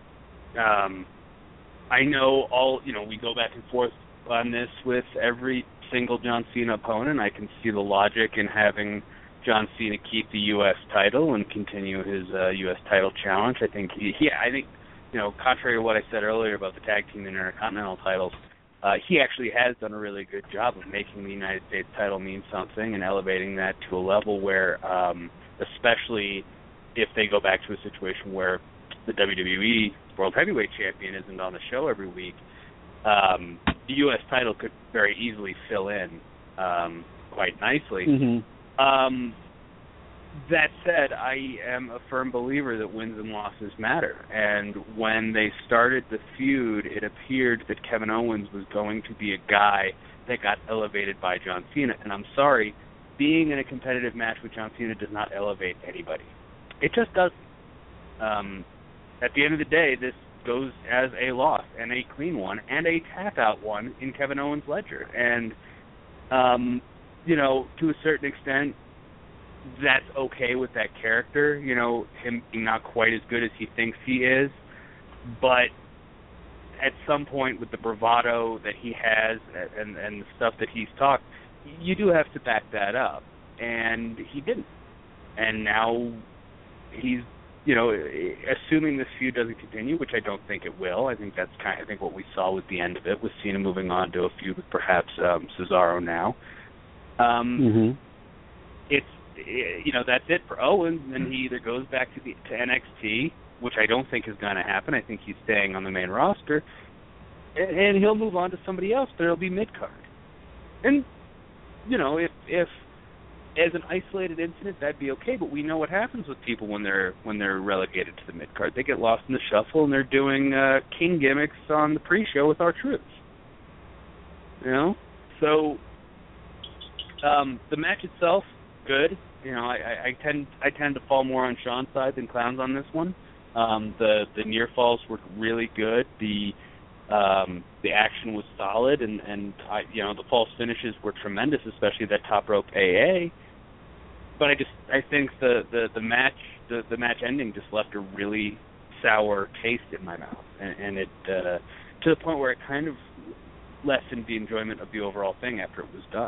Um, I know all, you know, we go back and forth on this with every single John Cena opponent. I can see the logic in having John Cena keep the U S title and continue his uh, U S title challenge. I think, he, yeah, I think, you know, contrary to what I said earlier about the tag team and intercontinental titles, uh, he actually has done a really good job of making the United States title mean something and elevating that to a level where, um, especially if they go back to a situation where the W W E World Heavyweight Champion isn't on the show every week, um, the U S title could very easily fill in um, quite nicely. Mm-hmm. Um, that said, I am a firm believer that wins and losses matter. And when they started the feud, it appeared that Kevin Owens was going to be a guy that got elevated by John Cena. And I'm sorry, being in a competitive match with John Cena does not elevate anybody. It just doesn't. Um, at the end of the day, this goes as a loss, and a clean one, and a tap-out one in Kevin Owens' ledger. And, um, you know, to a certain extent, that's okay with that character, you know, him being not quite as good as he thinks he is. But at some point, with the bravado that he has and, and the stuff that he's talked, you do have to back that up. And he didn't. And now he's, you know, assuming this feud doesn't continue, which I don't think it will. I think that's kind of, I think what we saw with the end of it was Cena moving on to a feud with perhaps um, Cesaro now. Um, mm-hmm. It's, you know, that's it for Owens, and then he either goes back to, the, to N X T, which I don't think is going to happen. I think he's staying on the main roster, and, and he'll move on to somebody else, but it'll be mid-card. And, you know, if if as an isolated incident, that'd be okay, but we know what happens with people when they're when they're relegated to the mid-card. They get lost in the shuffle, and they're doing uh, king gimmicks on the pre-show with R-Truth. You know? So, um, the match itself, good. You know, I, I tend I tend to fall more on Sean's side than Clown's on this one. Um, the the near falls were really good. The Um, the action was solid, and and I, you know, the false finishes were tremendous, especially that top rope A A. But I just I think the, the, the match the, the match ending just left a really sour taste in my mouth, and, and it uh, to the point where it kind of lessened the enjoyment of the overall thing after it was done.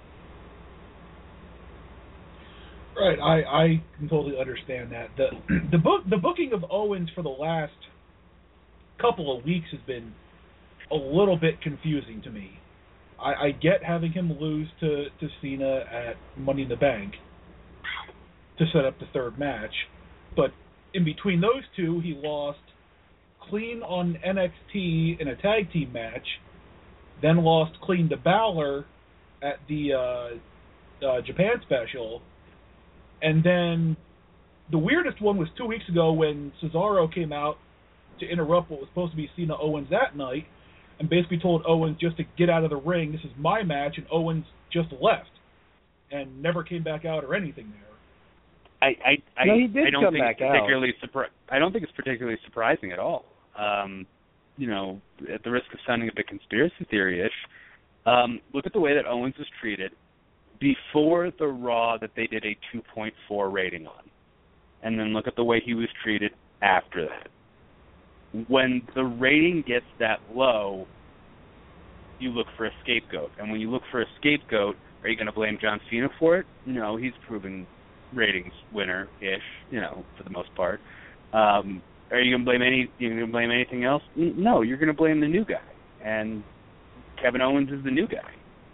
Right, I, I can totally understand that. The the book the booking of Owens for the last couple of weeks has been a little bit confusing to me. I, I get having him lose to, to Cena at Money in the Bank to set up the third match, but in between those two, he lost clean on N X T in a tag team match, then lost clean to Balor at the uh, uh, Japan special, and then the weirdest one was two weeks ago when Cesaro came out to interrupt what was supposed to be Cena Owens that night, and basically told Owens just to get out of the ring, this is my match, and Owens just left and never came back out or anything there. I I I, no, he did I don't come think back it's particularly surpri- I don't think it's particularly surprising at all. Um, you know, at the risk of sounding a bit conspiracy theory-ish, um, look at the way that Owens was treated before the Raw that they did a two point four rating on, and then look at the way he was treated after that. When the rating gets that low, you look for a scapegoat. And when you look for a scapegoat, are you going to blame John Cena for it? No, he's proven ratings winner-ish, you know, for the most part. Um, are you going to blame any? You going to blame anything else? No, you're going to blame the new guy. And Kevin Owens is the new guy.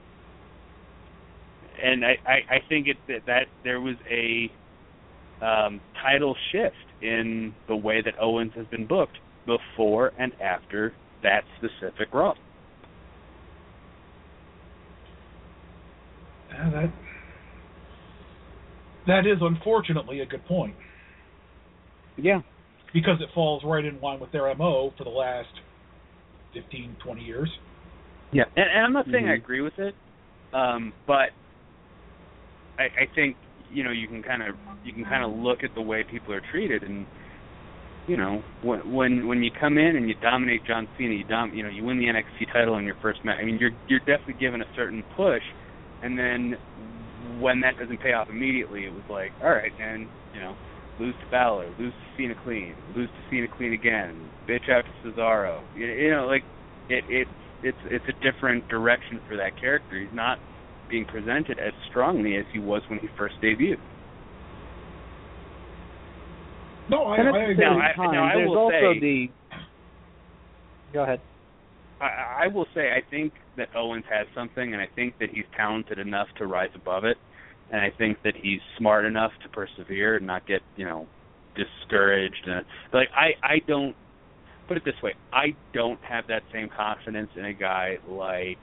And I, I, I think it that, that there was a um, title shift in the way that Owens has been booked before and after that specific Raw. Yeah, that that is unfortunately a good point. Yeah. Because it falls right in line with their M O for the last fifteen, twenty years. Yeah, and, and I'm not saying mm-hmm. I agree with it, um, but I, I think you know you can kind of you can kind of look at the way people are treated, and you know when when when you come in and you dominate John Cena, you dom you know you win the N X T title in your first match. I mean, you're you're definitely given a certain push, and then when that doesn't pay off immediately, it was like, all right, and you know. Lose to Balor, lose to Cena clean, lose to Cena clean again, bitch out to Cesaro. You, you know, like it, it, it's it's a different direction for that character. He's not being presented as strongly as he was when he first debuted. No, I, and I at the agree. same Now, I- time, now, I there's will also say- the. Go ahead. I, I will say I think that Owens has something, and I think that he's talented enough to rise above it. And I think that he's smart enough to persevere and not get, you know, discouraged. And like I, I don't put it this way. I don't have that same confidence in a guy like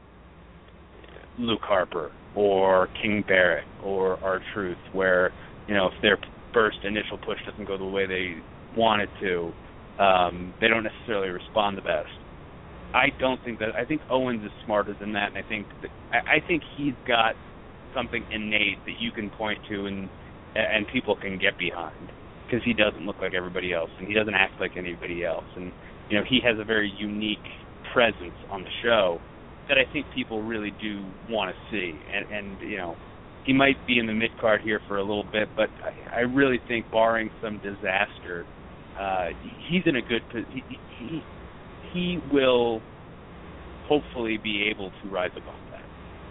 Luke Harper or King Barrett or R-Truth, where you know if their first initial push doesn't go the way they want it to, um, they don't necessarily respond the best. I don't think that. I think Owens is smarter than that, and I think that, I, I think he's got something innate that you can point to and and people can get behind, because he doesn't look like everybody else and he doesn't act like anybody else, and you know he has a very unique presence on the show that I think people really do want to see, and and you know he might be in the mid card here for a little bit, but I, I really think barring some disaster, uh, he's in a good he he he will hopefully be able to rise above that.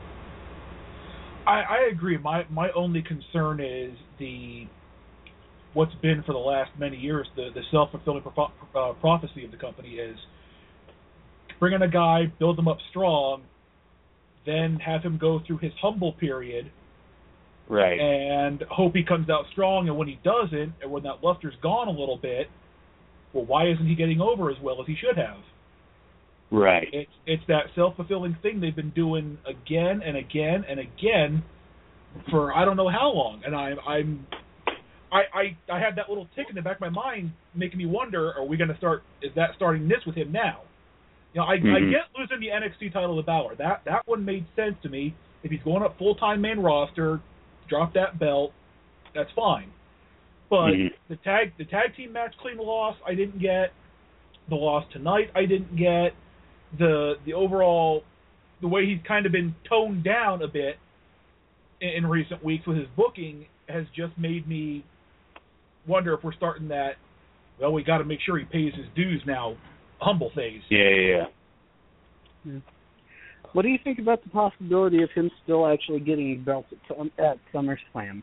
I, I agree. My my only concern is the what's been for the last many years the, the self-fulfilling pro- uh, prophecy of the company is bring in a guy, build him up strong, then have him go through his humble period, right? And hope he comes out strong. And when he doesn't, and when that luster's gone a little bit, well, why isn't he getting over as well as he should have? Right. It's it's that self-fulfilling thing they've been doing again and again and again for I don't know how long, and I'm I'm I I, I had that little tick in the back of my mind making me wonder: are we going to start? Is that starting this with him now? You know, I, mm-hmm. I get losing the N X T title to Balor. That that one made sense to me. If he's going up full-time main roster, drop that belt. That's fine. But mm-hmm. the tag the tag team match clean loss I didn't get. the loss tonight I didn't get. The the overall, the way he's kind of been toned down a bit in, in recent weeks with his booking has just made me wonder if we're starting that, well, we got to make sure he pays his dues now, humble phase. Yeah, yeah, yeah. What do you think about the possibility of him still actually getting a belt at, at SummerSlam?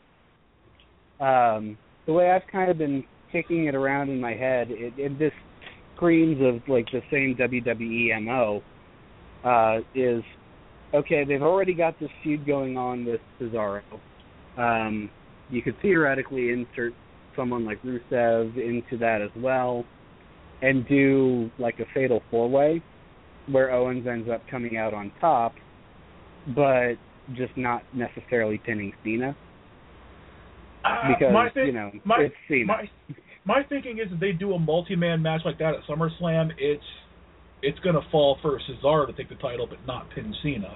Um, the way I've kind of been kicking it around in my head, it, it this screams of like the same W W E M O. Uh, is okay. They've already got this feud going on with Cesaro. Um, you could theoretically insert someone like Rusev into that as well, and do like a fatal four-way where Owens ends up coming out on top, but just not necessarily pinning Cena. Because, uh, my thi- you know, my, it's Cena. My, my thinking is if they do a multi-man match like that at SummerSlam, it's it's going to fall for Cesaro to take the title but not pin Cena.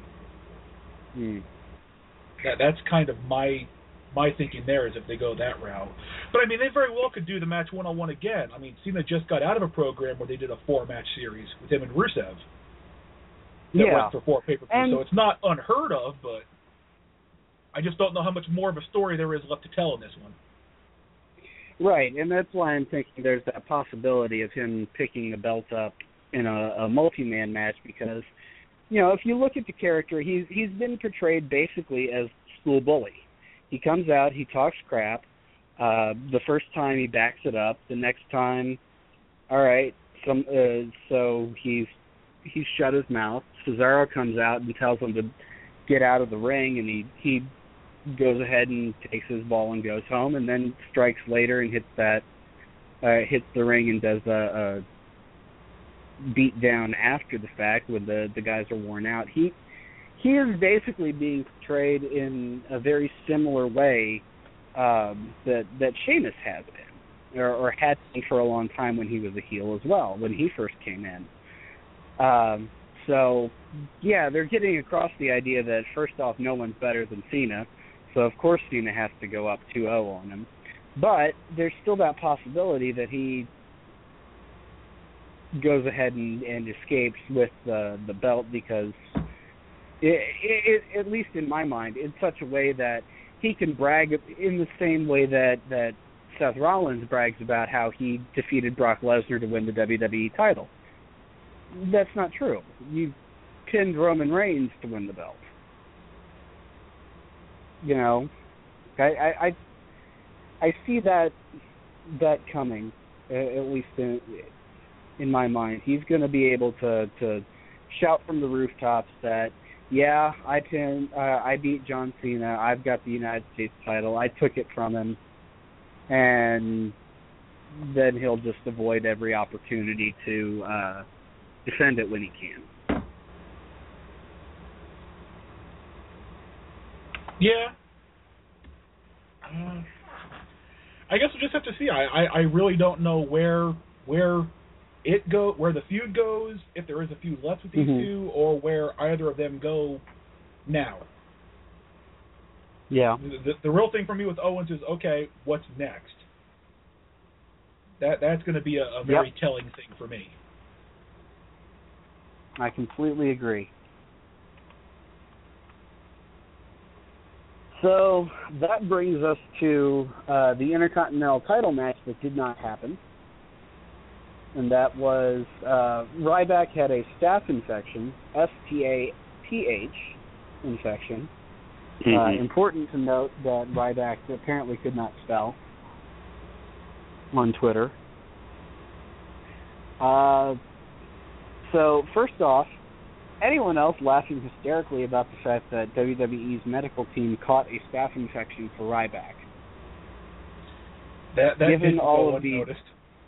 Hmm. That That's kind of my my thinking there is if they go that route. But, I mean, they very well could do the match one-on-one again. I mean, Cena just got out of a program where they did a four-match series with him and Rusev. That yeah. went for four pay-per-views. So it's not unheard of, but I just don't know how much more of a story there is left to tell in this one. Right, and that's why I'm thinking there's that possibility of him picking the belt up in a, a multi-man match because, you know, if you look at the character, he's he's been portrayed basically as school bully. He comes out, he talks crap. Uh, the first time he backs it up. The next time, all right, some uh, so he's he's shut his mouth. Cesaro comes out and tells him to get out of the ring, and he he goes ahead and takes his ball and goes home, and then strikes later and hits that uh, hits the ring and does a, a beat down after the fact when the the guys are worn out. He he is basically being portrayed in a very similar way um, that that Sheamus has been, or, or had been for a long time when he was a heel as well, when he first came in. Um, so, yeah, they're getting across the idea that, first off, no one's better than Cena, so of course Cena has to go up two oh on him. But there's still that possibility that he goes ahead and, and escapes with the, the belt because, it, it, it, at least in my mind, in such a way that he can brag in the same way that, that Seth Rollins brags about how he defeated Brock Lesnar to win the W W E title. That's not true. You pinned Roman Reigns to win the belt. You know, I I I, I see that that coming, at least in, in my mind. He's going to be able to, to shout from the rooftops that, yeah, I pinned, uh, I beat John Cena. I've got the United States title. I took it from him, and then he'll just avoid every opportunity to uh, defend it when he can. Yeah. Uh, I guess we'll just have to see. I, I, I really don't know where where it go where the feud goes, if there is a feud left with these mm-hmm. two, or where either of them go now. Yeah. The, the real thing for me with Owens is, okay, what's next? That that's going to be a, a very yep. telling thing for me. I completely agree. So that brings us to uh, the Intercontinental title match that did not happen. And that was uh, Ryback had a staph infection, S T A P H infection. Mm-hmm. Uh, important to note that Ryback apparently could not spell on Twitter. Uh, so first off, anyone else laughing hysterically about the fact that W W E's medical team caught a staph infection for Ryback? That, that given all of the noticed.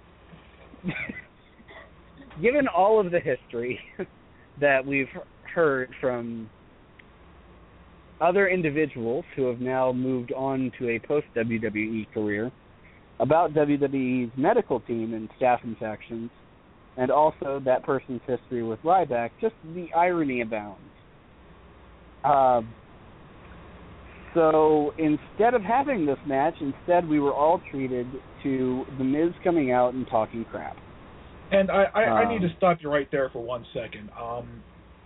given all of the history that we've heard from other individuals who have now moved on to a post-W W E career about W W E's medical team and staph infections, and also that person's history with Ryback, just the irony abounds. Uh, so instead of having this match, instead we were all treated to The Miz coming out and talking crap. And I, I, Um, I need to stop you right there for one second. Um,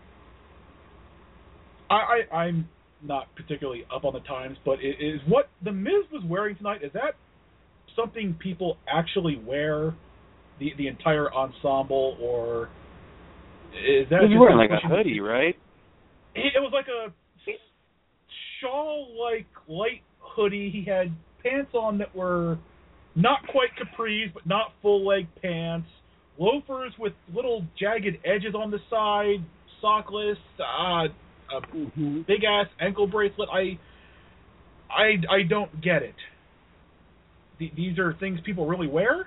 I, I, I'm not particularly up on the times, but is, is what The Miz was wearing tonight, is that something people actually wear, the the entire ensemble, or is that He's just wearing like a pushing- hoodie, right? It, it was like a shawl-like light hoodie. He had pants on that were not quite capris, but not full-leg pants. Loafers with little jagged edges on the side, sockless, uh, a Mm-hmm. big-ass ankle bracelet. I, I, I don't get it. Th- these are things people really wear?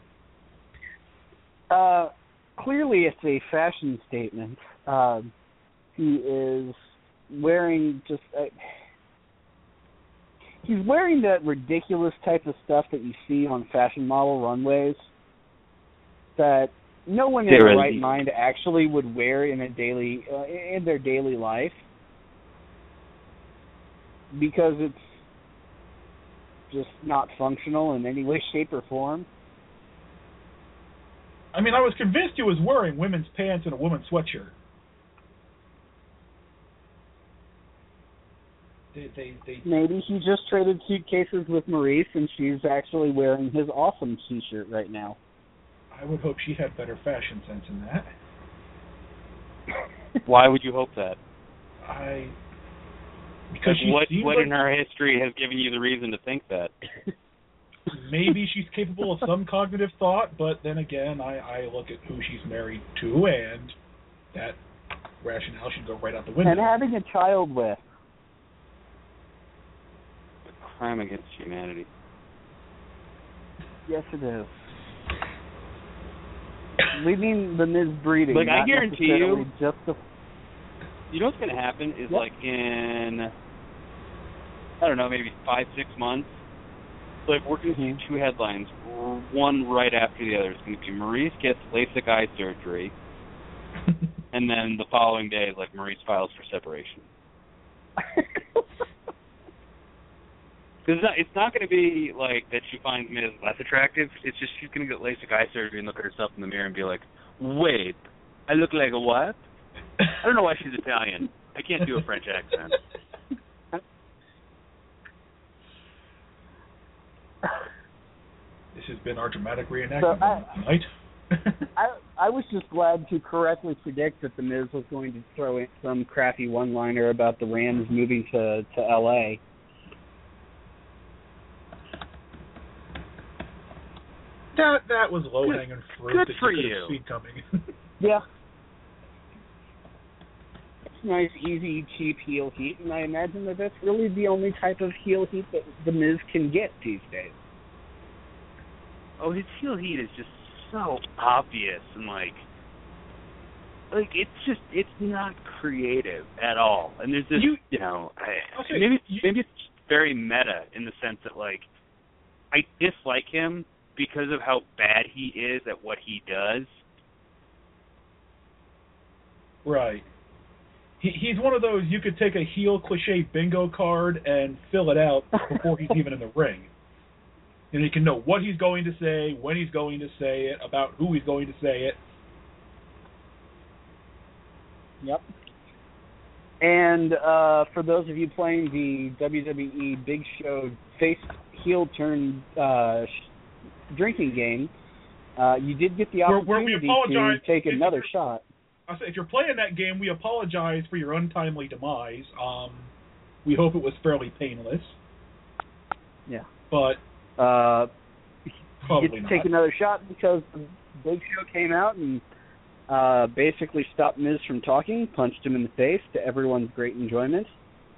Uh, clearly, it's a fashion statement. Um, he is wearing just. Uh, he's wearing that ridiculous type of stuff that you see on fashion model runways that no one in They're their right elite. mind actually would wear in a daily uh, in their daily life, because it's just not functional in any way, shape, or form. I mean, I was convinced he was wearing women's pants and a woman's sweatshirt. They, they, they, Maybe he just traded suitcases with Maurice, and she's actually wearing his awesome T-shirt right now. I would hope she had better fashion sense than that. Why would you hope that? I because Like, she what seems what like in her history has given you the reason to think that? maybe she's capable of some cognitive thought, but then again, I, I look at who she's married to, and that rationale should go right out the window. And having a child with. A crime against humanity. Yes, it is. We mean the Miz breeding. Like, I not guarantee necessarily you- Just the, You know what's going to happen is, Yep. like, in, I don't know, maybe five, six months, like, we're going to Mhm. see two headlines, one right after the other. It's going to be Maurice gets LASIK eye surgery, and then the following day, like, Maurice files for separation. Because it's not, it's not going to be, like, that she finds Miz less attractive. It's just she's going to get LASIK eye surgery and look at herself in the mirror and be like, wait, I look like a what? I don't know why she's Italian. I can't do a French accent. This has been our dramatic So reenactment I- tonight. I I was just glad to correctly predict that the Miz was going to throw in some crappy one-liner about the Rams moving to to L A. That that was low hanging fruit. good that for you. could you. have seen coming. Yeah. It's nice, easy, cheap heel heat, and I imagine that that's really the only type of heel heat that the Miz can get these days. Oh, his heel heat is just so obvious and like, like it's just it's not creative at all. And there's this, You- you, know, I, Okay, maybe you- maybe it's very meta in the sense that like, I dislike him because of how bad he is at what he does. Right. He he's one of those you could take a heel cliche bingo card and fill it out before he's even in the ring. And he can know what he's going to say, when he's going to say it, about who he's going to say it. Yep. And uh, for those of you playing the W W E Big Show face heel turn uh, sh- drinking game, uh, you did get the Where- where we opportunity apologize to take if another you're- shot. I say, if you're playing that game, we apologize for your untimely demise. Um, we hope it was fairly painless, Yeah. but Uh, probably get to not. take another shot because the Big Show came out and uh, basically stopped Miz from talking, punched him in the face to everyone's great enjoyment.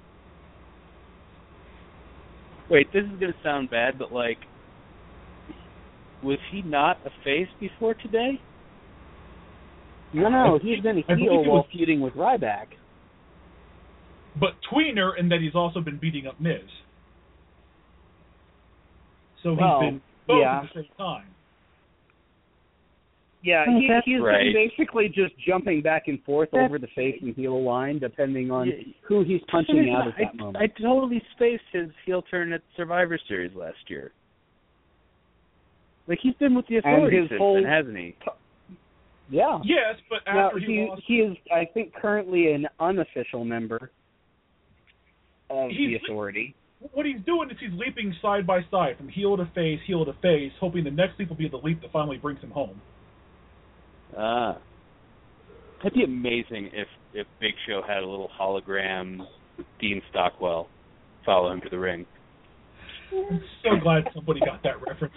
Wait, this is gonna sound bad, but like, was he not a face before today? No, no, I he's think- been a I believe heel he while was- feuding with Ryback. But tweener in that he's also been beating up Miz. So he's Well, been both yeah. at the same time. Yeah, Oh, he, that's he's right. been basically just jumping back and forth That's- over the face and heel line, depending on Yeah. who he's punching out at I, that moment. I totally spaced his heel turn at Survivor Series last year. Like, he's been with the And authorities his since whole- then, hasn't he? Yeah. Yes, but Now, after he, he lost, he is, I think, currently an unofficial member of He's- the Authority. what he's doing is he's leaping side by side from heel to face, heel to face, hoping the next leap will be the leap that finally brings him home. Ah. That'd be amazing if, if Big Show had a little hologram Dean Stockwell follow him to the ring. I'm so glad somebody got that reference.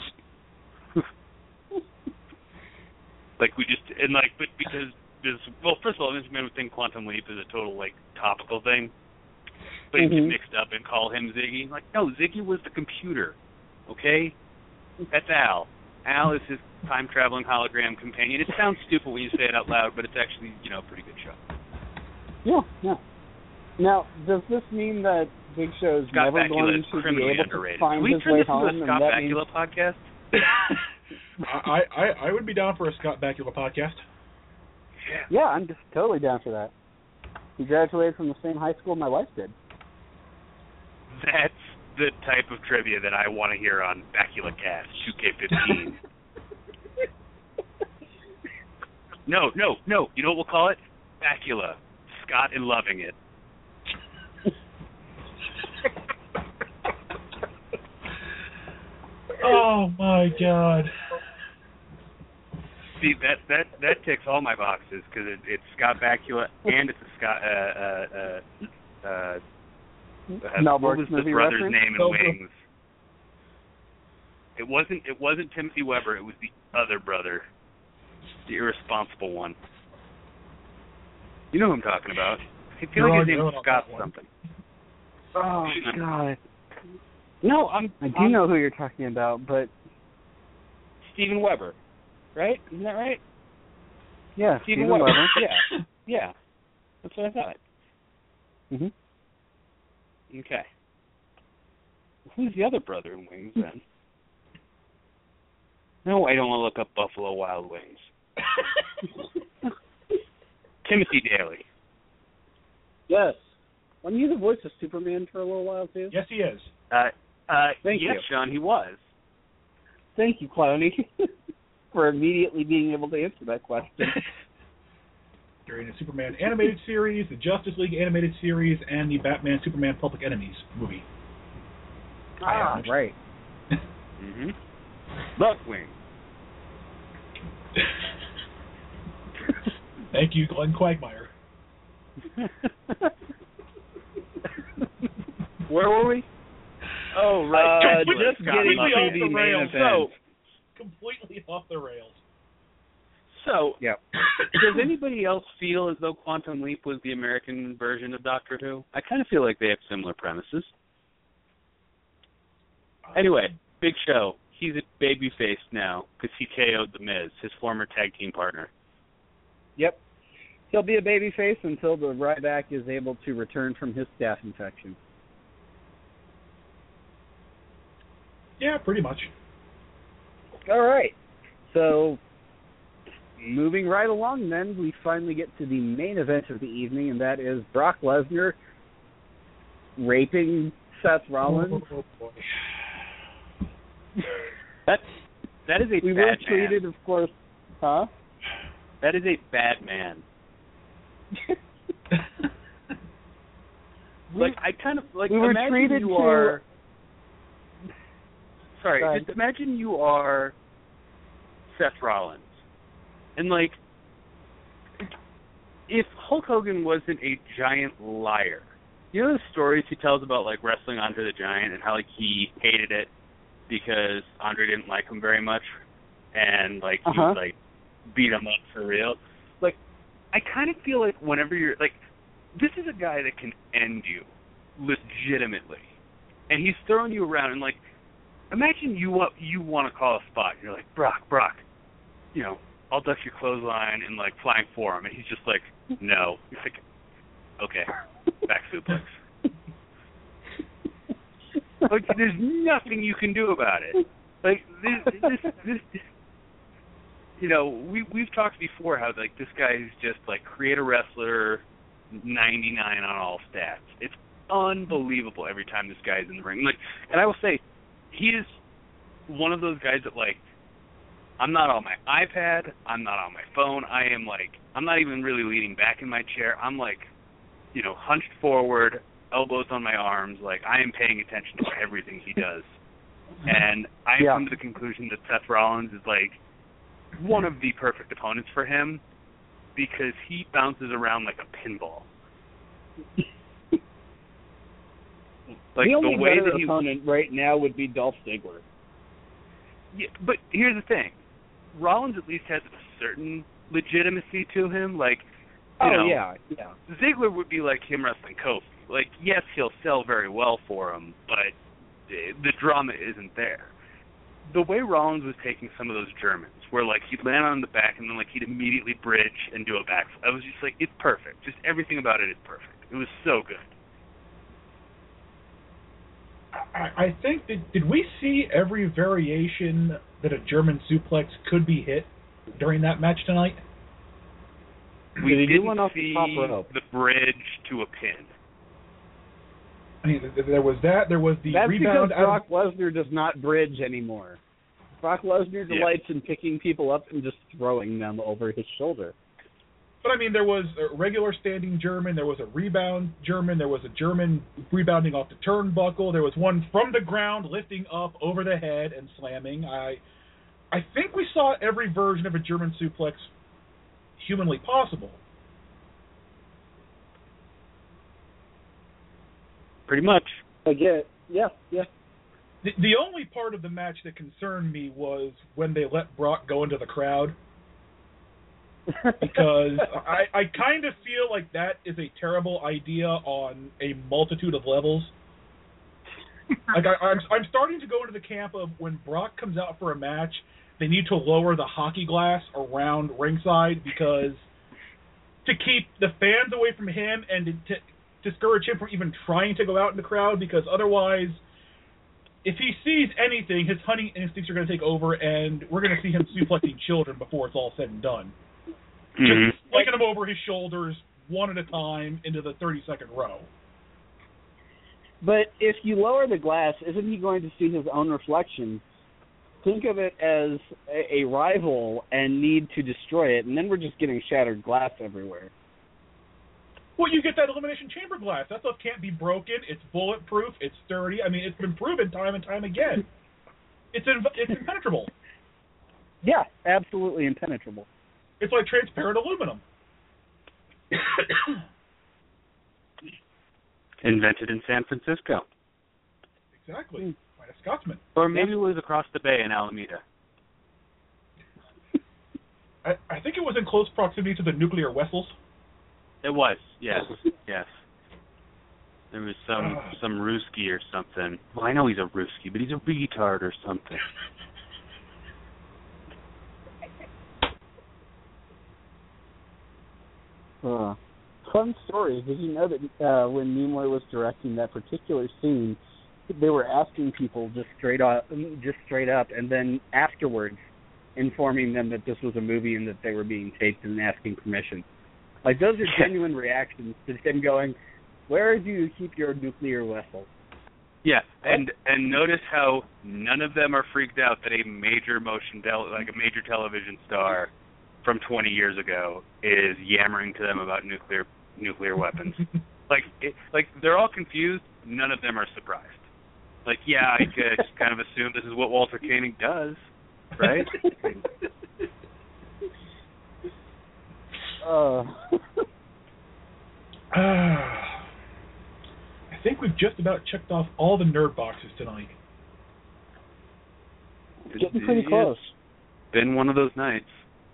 Like, we just, and like, but because, because well, first of all, Vince McMahon would think Quantum Leap is a total, like, topical thing. But he'd get Mhm. mixed up and call him Ziggy. Like, no, Ziggy was the computer, okay? That's Al. Al is his time-traveling hologram companion. It sounds stupid when you say it out loud, but it's actually, you know, a pretty good show. Yeah, yeah. Now, does this mean that Big Show's Scott never Bakula going is to be criminally able underrated. to find Can we his turn way this into home? a And Scott that means Bakula podcast? I, I, I would be down for a Scott Bakula podcast. Yeah, I'm just totally down for that. He graduated from the same high school my wife did. That's the type of trivia that I want to hear on Bakula Cast two K fifteen. no, no, no. You know what we'll call it? Bakula. Scott and Loving It. Oh my God! See, that that that ticks all my boxes because it, it's Scott Bakula and it's a Scott. Uh, uh, uh, uh, uh, Mel what Brooks was the movie brother's reference? name in Mel Brooks. Wings? It wasn't. It wasn't Timothy Weber. It was the other brother, the irresponsible one. You know who I'm talking about. I feel You're like on his your name's own on Scott that one. something. Oh, God. No, I'm, I do I'm- know who you're talking about, but Steven Weber, right? Isn't that right? yeah, Steven Steven Weber. Weber. Yeah, yeah. That's what I thought. hmm Okay. Who's the other brother in Wings then? No, I don't want to look up Buffalo Wild Wings. Timothy Daly. Yes. Wasn't he the voice of Superman for a little while, too? Yes, he is. Uh, uh, Thank yes, you. Sean, he was. Thank you, Clowney, for immediately being able to answer that question. During the Superman animated series, the Justice League animated series, and the Batman Superman Public Enemies movie. Ah, right. Mm-hmm. Buckwing. Thank you, Glenn Quagmire. Where were we? Oh, right. Uh, Completely- just getting completely to off the the main rails. event. Completely off the rails. So, Yep. does anybody else feel as though Quantum Leap was the American version of Doctor Who? I kind of feel like they have similar premises. Anyway, Big Show. He's a babyface now because he K O'd The Miz, his former tag team partner. Yep. He'll be a babyface until the Ryback is able to return from his staph infection. Yeah, pretty much. All right. So, moving right along then, we finally get to the main event of the evening, and that is Brock Lesnar raping Seth Rollins. Oh, boy. That that is a We bad were man. treated, of course, huh? That is a bad man. Like I kind of like we were imagine treated you to- are. Sorry, Go ahead. just imagine you are Seth Rollins, and like if Hulk Hogan wasn't a giant liar, you know the stories he tells about like wrestling Andre the Giant and how like he hated it because Andre didn't like him very much, and like he Uh-huh. would like beat him up for real. Like I kind of feel like whenever you're like, this is a guy that can end you legitimately, and he's throwing you around and like. Imagine you want you want to call a spot. You're like, Brock, Brock, you know, I'll duck your clothesline and like flying forearm, and he's just like, no. He's like, okay, back suplex. Like, there's nothing you can do about it. Like this, this, this, you know, we we've talked before how like this guy is just like create a wrestler, ninety-nine on all stats. It's unbelievable every time this guy's in the ring. Like, and I will say. He is one of those guys that, like, I'm not on my iPad. I'm not on my phone. I am like, I'm not even really leaning back in my chair. I'm like, you know, hunched forward, elbows on my arms. Like, I am paying attention to everything he does. And I Yeah. come to the conclusion that Seth Rollins is like one of the perfect opponents for him because he bounces around like a pinball. Like the only the way better that he opponent right now would be Dolph Ziggler. Yeah, but here's the thing. Rollins at least has a certain legitimacy to him. Like, you Oh know, yeah, yeah. Ziggler would be like him wrestling Kofi. Like, yes, he'll sell very well for him, but the drama isn't there. The way Rollins was taking some of those Germans, where like he'd land on the back and then like he'd immediately bridge and do a backflip. I was just like, it's perfect. Just everything about it is perfect. It was so good. I, I think that did we see every variation that a German suplex could be hit during that match tonight? We Did he do didn't one off the see top rope? the bridge to a pin. I mean, th- there was that. There was the That's rebound. because Brock Lesnar does not bridge anymore. Brock Lesnar delights in picking people up and just throwing them over his shoulder. But I mean, there was a regular standing German. There was a rebound German. There was a German rebounding off the turnbuckle. There was one from the ground lifting up over the head and slamming. I, I think we saw every version of a German suplex humanly possible. Pretty much. I get it. Yeah, yeah. The, the only part of the match that concerned me was when they let Brock go into the crowd. Because I, I kind of feel like that is a terrible idea on a multitude of levels. Like I, I'm, I'm starting to go into the camp of when Brock comes out for a match, they need to lower the hockey glass around ringside because to keep the fans away from him and to, to discourage him from even trying to go out in the crowd, because otherwise, if he sees anything, his hunting instincts are going to take over, and we're going to see him suplexing children before it's all said and done. Mm-hmm. Just flicking them over his shoulders one at a time into the thirty-second row. But if you lower the glass, isn't he going to see his own reflection? Think of it as a, a rival and need to destroy it, and then we're just getting shattered glass everywhere. Well, you get that elimination chamber glass. That stuff can't be broken. It's bulletproof. It's sturdy. I mean, it's been proven time and time again. It's in, it's impenetrable. Yeah, absolutely impenetrable. It's like transparent aluminum. Invented in San Francisco. Exactly. By a Scotsman. Or maybe it was across the bay in Alameda. I, I think it was in close proximity to the nuclear vessels. It was, yes, yes. There was some Uh. some Ruski or something. Well, I know he's a Ruski, but he's a retard or something. Uh, fun story. Did you know that uh, when Nimoy was directing that particular scene, they were asking people just straight up, just straight up, and then afterwards informing them that this was a movie and that they were being taped and asking permission. Like, those are genuine reactions to him going, "Where do you keep your nuclear vessel?" Yeah, and and notice how none of them are freaked out that a major motion, tel- like a major television star from twenty years ago, is yammering to them about nuclear nuclear weapons. like, it, like they're all confused. None of them are surprised. Like, yeah, I just kind of assume this is what Walter Koenig does, right? Uh, I think we've just about checked off all the nerd boxes tonight. getting pretty It's close. Been one of those nights.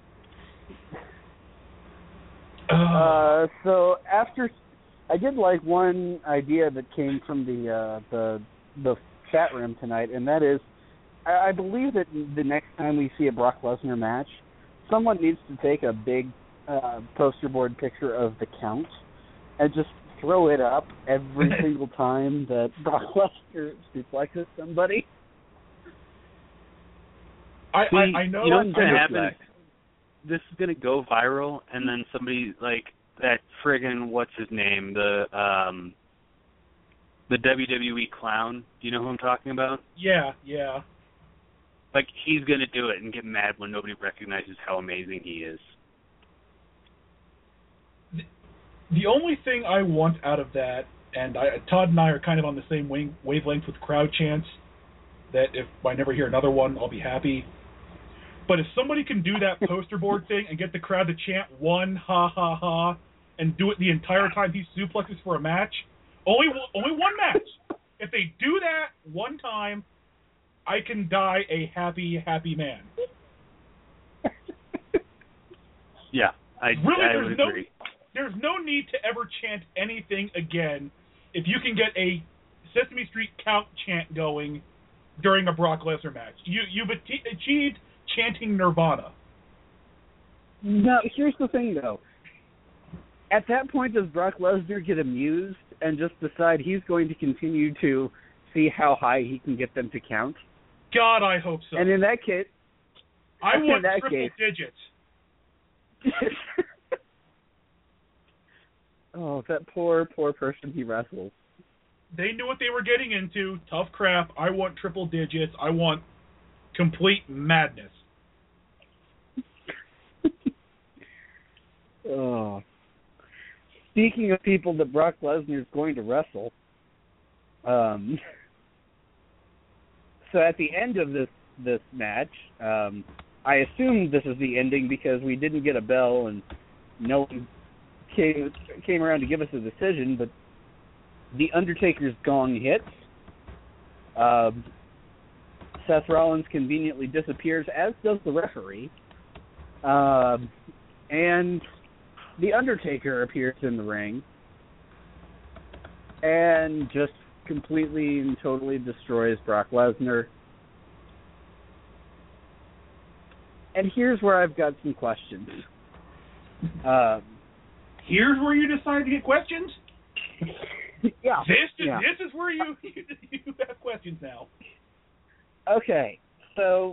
Uh, so after, I did like one idea that came from the uh, the the chat room tonight, and that is, I, I believe that the next time we see a Brock Lesnar match, someone needs to take a big uh, poster board picture of the count and just throw it up every single time that Brock Lesnar suplexes somebody. I, See, I, I know. you know what's I gonna know- happen? This is gonna go viral, and then somebody like that friggin' what's his name, the um, the W W E clown. Do you know who I'm talking about? Yeah, yeah. Like, he's going to do it and get mad when nobody recognizes how amazing he is. The, the only thing I want out of that, and I, Todd and I are kind of on the same wing, wavelength with crowd chants, that if I never hear another one, I'll be happy. But if somebody can do that poster board thing and get the crowd to chant one, ha, ha, ha, and do it the entire time he suplexes for a match, only only one match. If they do that one time, I can die a happy, happy man. Yeah, I, really, I there's would no, agree. There's no need to ever chant anything again if you can get a Sesame Street count chant going during a Brock Lesnar match. You, you've ati- achieved chanting nirvana. No, here's the thing, though. At that point, does Brock Lesnar get amused and just decide he's going to continue to see how high he can get them to count? God, I hope so. And in that case... I want that triple case, digits. Oh, that poor, poor person he wrestles. They knew what they were getting into. Tough crap. I want triple digits. I want complete madness. Oh. Speaking of people that Brock Lesnar is going to wrestle, um, so at the end of this this match, um, I assume this is the ending because we didn't get a bell and no one came came around to give us a decision. But the Undertaker's gong hits. Um, Seth Rollins conveniently disappears, as does the referee. Um, and the Undertaker appears in the ring and just completely and totally destroys Brock Lesnar. And here's where I've got some questions. Um, Here's where you decide to get questions? yeah. This is, yeah. this is where you, you have questions now. Okay, so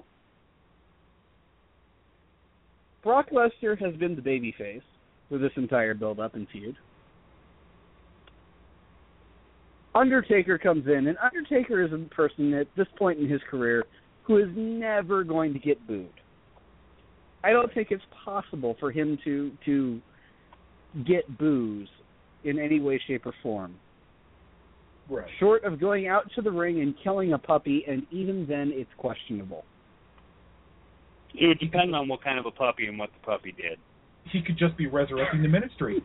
Brock Lesnar has been the babyface for this entire build-up and feud. Undertaker comes in, and Undertaker is a person at this point in his career who is never going to get booed. I don't think it's possible for him to to get boos in any way, shape, or form. Right. Short of going out to the ring and killing a puppy, and even then it's questionable. It would depend on what kind of a puppy and what the puppy did. He could just be resurrecting the ministry.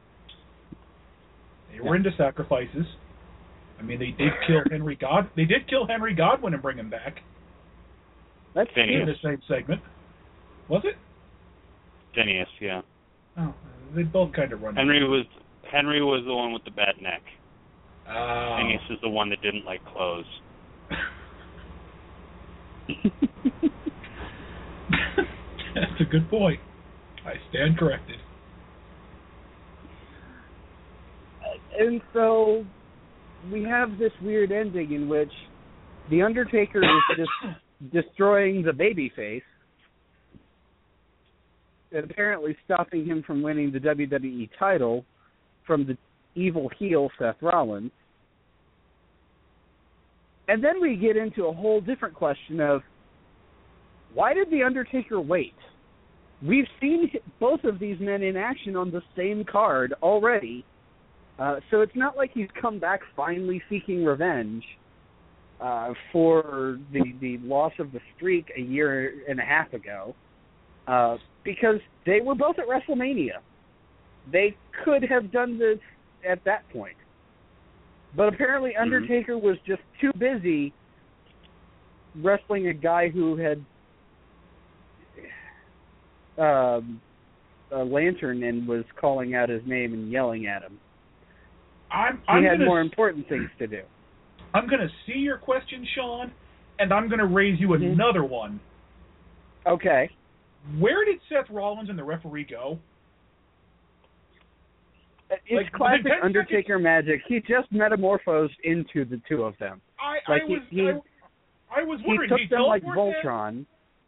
They were into sacrifices. I mean, they did kill Henry God. They did kill Henry Godwin and bring him back. That's in the same segment. Was it? Phineas, yeah. Oh, they both kind of run. Henry was Henry was the one with the bad neck. Uh, Phineas is the one that didn't like clothes. That's a good point. I stand corrected. And so we have this weird ending in which the Undertaker is just destroying the babyface and apparently stopping him from winning the W W E title from the evil heel Seth Rollins. And then we get into a whole different question of, why did the Undertaker wait? We've seen both of these men in action on the same card already, uh, so it's not like he's come back finally seeking revenge uh, for the, the loss of the streak a year and a half ago, uh, because they were both at WrestleMania. They could have done this at that point. But apparently Undertaker mm-hmm. was just too busy wrestling a guy who had um, a lantern and was calling out his name and yelling at him. I'm, he I'm had gonna, more important things to do. I'm going to see your question, Sean, and I'm going to raise you mm-hmm. another one. Okay. Where did Seth Rollins and the referee go? It's like, classic Undertaker seconds? magic. He just metamorphosed into the two of them. I, like I was, he, he, I, I was wondering. He took he them like Voltron. Voltron.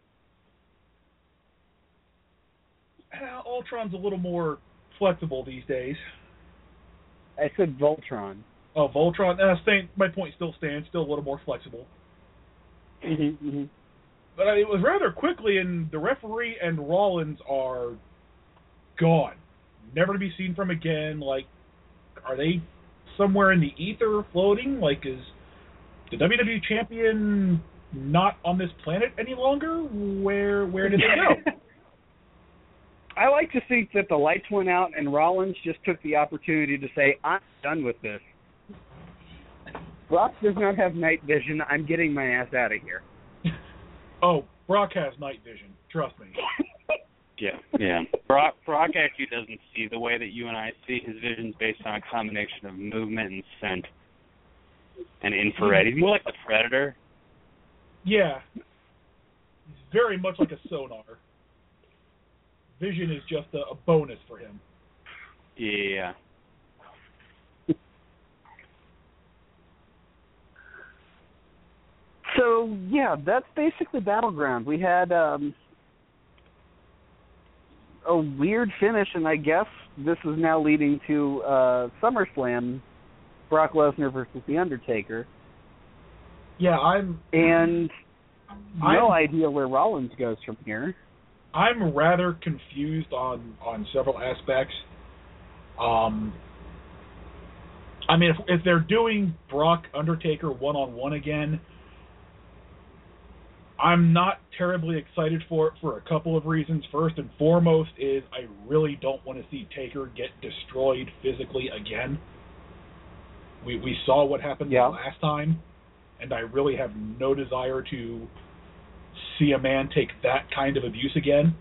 Uh, Ultron's a little more flexible these days. I said Voltron. Oh, Voltron. Uh, staying, my point still stands. Still a little more flexible. Mm-hmm, mm-hmm. but it was rather quickly, and the referee and Rollins are gone, never to be seen from again. Like, are they somewhere in the ether floating? Like, is the W W E champion not on this planet any longer? Where where did they go? I like to think that the lights went out and Rollins just took the opportunity to say, I'm done with this. Brock does not have night vision. I'm getting my ass out of here. Oh, Brock has night vision. Trust me. Yeah, yeah. Brock, Brock actually doesn't see the way that you and I see. His vision's based on a combination of movement and scent and infrared. He's more like the Predator. Yeah. He's very much like a sonar. Vision is just a, a bonus for him. Yeah. So, yeah, that's basically Battleground. We had um, a weird finish, and I guess this is now leading to uh, SummerSlam, Brock Lesnar versus The Undertaker. Yeah, I'm... And I'm, no idea where Rollins goes from here. I'm rather confused on, on several aspects. Um, I mean, if, if they're doing Brock Undertaker one-on-one again, I'm not terribly excited for it for a couple of reasons. First and foremost is I really don't want to see Taker get destroyed physically again. We we saw what happened yeah. last time, and I really have no desire to see a man take that kind of abuse again.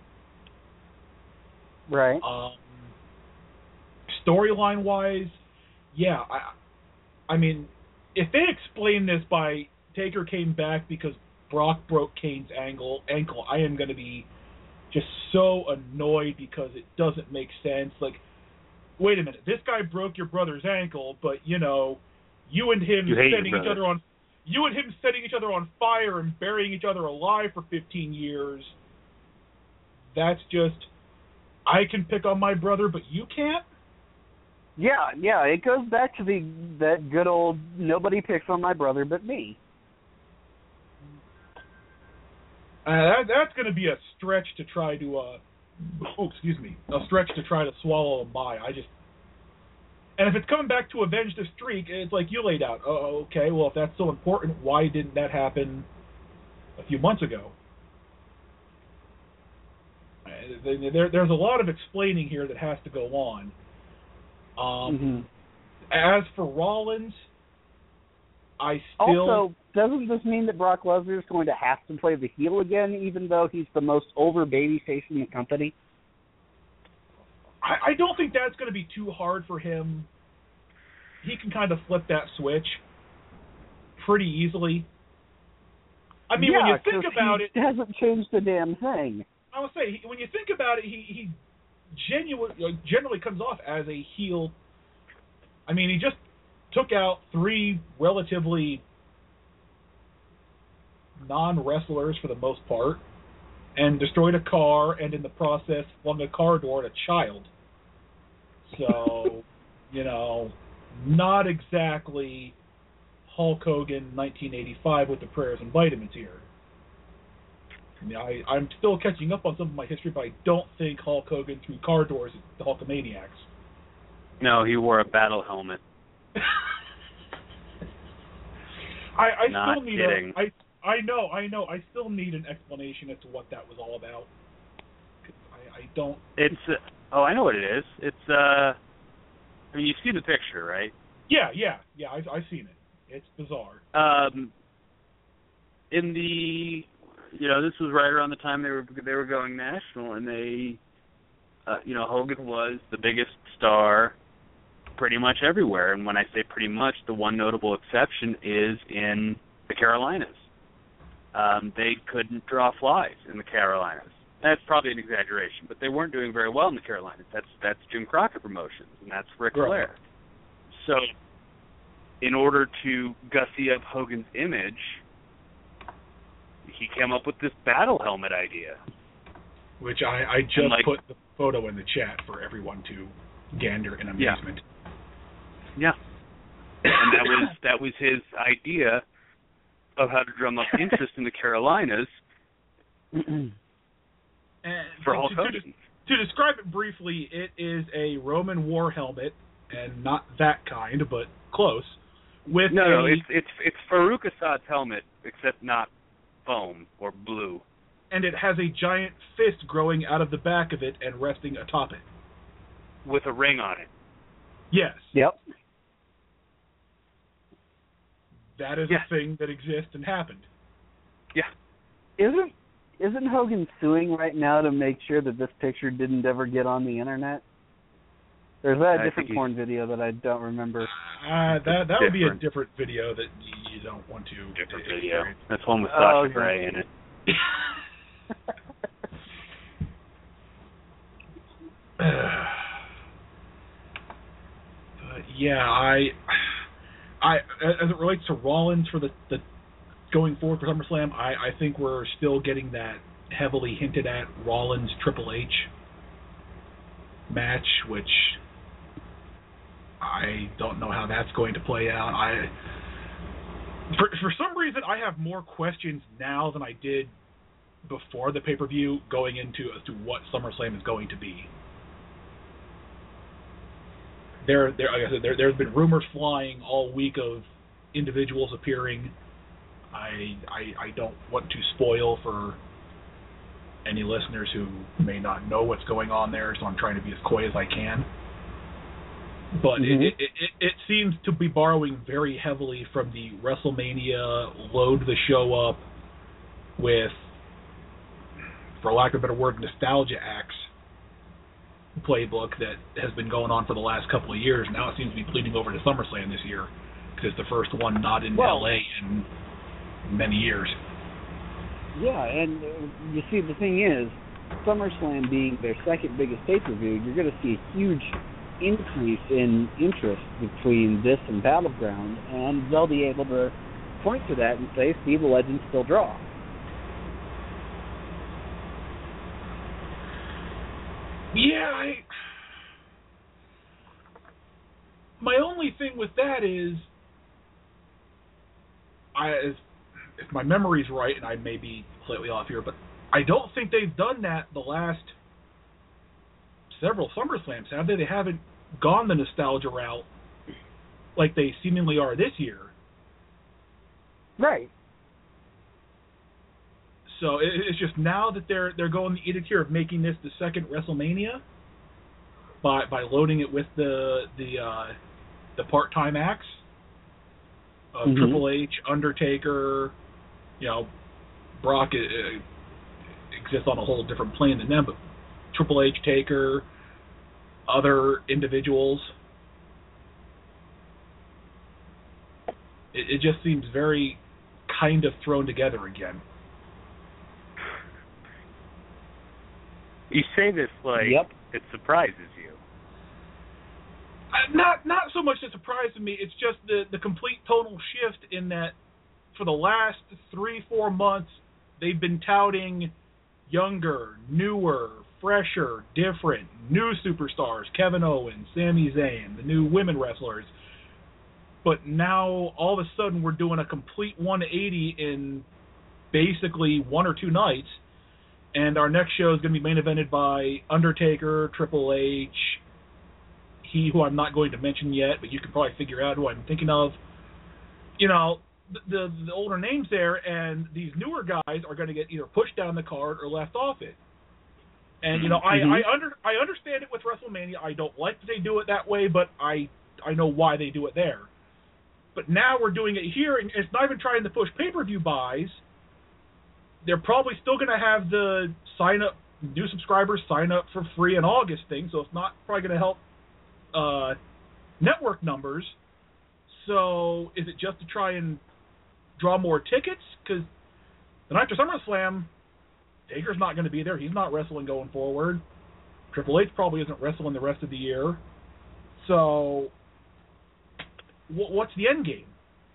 Right. Um, storyline-wise, yeah, I, I mean, if they explain this by Taker came back because Brock broke Kane's ankle, ankle, I am going to be just so annoyed because it doesn't make sense. Like, wait a minute, this guy broke your brother's ankle, but, you know, you and him you setting each other on you and him setting each other on fire and burying each other alive for fifteen years, that's just, I can pick on my brother, but you can't? Yeah, yeah, it goes back to the that good old nobody picks on my brother but me. Uh, that, that's going to be a stretch to try to, uh, oh, excuse me, a stretch to try to swallow a bye. I just, and if it's coming back to avenge the streak, it's like you laid out. Oh, okay, well, if that's so important, why didn't that happen a few months ago? Uh, there, there's a lot of explaining here that has to go on. Um, mm-hmm. As for Rollins, I still... Also, doesn't this mean that Brock Lesnar is going to have to play the heel again, even though he's the most over babyface in the company? I, I don't think that's going to be too hard for him. He can kind of flip that switch pretty easily. I mean, yeah, when you think about he it... he hasn't changed a damn thing. I would say, when you think about it, he, he genuine, generally comes off as a heel. I mean, he just took out three relatively non-wrestlers for the most part and destroyed a car and in the process flung a car door at a child. So, you know, not exactly Hulk Hogan nineteen eighty-five with the prayers and vitamins here. I mean, I, I'm still catching up on some of my history, but I don't think Hulk Hogan threw car doors at the Hulkamaniacs. No, he wore a battle helmet. I, I Not still need kidding. a... I, I know, I know. I still need an explanation as to what that was all about. I, I don't... It's... Uh, oh, I know what it is. It's, uh... I mean, you see the picture, right? Yeah, yeah, yeah, I've, I've seen it. It's bizarre. Um, in the... You know, this was right around the time they were they were going national, and they... Uh, you know, Hogan was the biggest star pretty much everywhere. And when I say pretty much, the one notable exception is in the Carolinas. Um, they couldn't draw flies in the Carolinas. That's probably an exaggeration, but they weren't doing very well in the Carolinas. That's that's Jim Crockett Promotions, and that's Ric Right. Flair. So, in order to gussy up Hogan's image, he came up with this battle helmet idea. Which I, I just like, put the photo in the chat for everyone to gander in amusement. Yeah. And that was that was his idea of how to drum up interest in the Carolinas And For to, Hulk to, Hogan. to, to describe it briefly, it is a Roman war helmet, and not that kind, but close. With no, a, no, it's it's it's Farouk Assad's helmet, except not foam or blue. And it has a giant fist growing out of the back of it and resting atop it. With a ring on it. Yes. Yep. That is Yeah. a thing that exists and happened. Yeah. Isn't isn't Hogan suing right now to make sure that this picture didn't ever get on the internet? There's that I different think porn video that I don't remember. Uh, that that would be a Different. different video that you don't want to. Different to video. experience. That's one with Oh, Sasha okay. Grey in it. But yeah, I, I as it relates to Rollins for the, the going forward for SummerSlam, I, I think we're still getting that heavily hinted at Rollins Triple H match, which I don't know how that's going to play out. I for for some reason I have more questions now than I did before the pay-per-view going into as to what SummerSlam is going to be. There, there, like I said, there, there's been rumors flying all week of individuals appearing. I, I, I don't want to spoil for any listeners who may not know what's going on there, so I'm trying to be as coy as I can. But Mhm. it, it, it, it seems to be borrowing very heavily from the WrestleMania load the show up with, for lack of a better word, nostalgia acts playbook that has been going on for the last couple of years. Now it seems to be bleeding over to SummerSlam this year because it's the first one not in Well- L A in many years. Yeah, and uh, you see, the thing is, SummerSlam being their second biggest pay-per-view, you're going to see a huge increase in interest between this and Battleground, and they'll be able to point to that and say, see, the legends still draw. Yeah, I... My only thing with that is, I, as, if my memory's right, and I may be slightly off here, but I don't think they've done that the last several SummerSlams, have they? They haven't gone the nostalgia route like they seemingly are this year. Right. So it, it's just now that they're they're going the edict here of making this the second WrestleMania by by loading it with the the uh, the part-time acts of Mhm. Triple H, Undertaker, you know, Brock uh, exists on a whole different plane than them, but Triple H, Taker, other individuals. It, it just seems very kind of thrown together again. You say this like Yep. it surprises you. Uh, not not so much that surprises me. It's just the the complete tonal shift in that for the last three four months they've been touting younger, newer, fresher, different, new superstars, Kevin Owens, Sami Zayn, the new women wrestlers. But now all of a sudden we're doing a complete one eighty in basically one or two nights, and our next show is going to be main evented by Undertaker, Triple H, he who I'm not going to mention yet, but you can probably figure out who I'm thinking of. You know, the the, the older names there, and these newer guys are going to get either pushed down the card or left off it. And you know, Mhm. I I under I understand it with WrestleMania. I don't like that they do it that way, but I I know why they do it there. But now we're doing it here, and it's not even trying to push pay-per-view buys. They're probably still going to have the sign up, new subscribers sign up for free in August thing, so it's not probably going to help uh, network numbers. So is it just to try and draw more tickets? Because the night after SummerSlam, Taker's not going to be there. He's not wrestling going forward. Triple H probably isn't wrestling the rest of the year. So wh- what's the end game?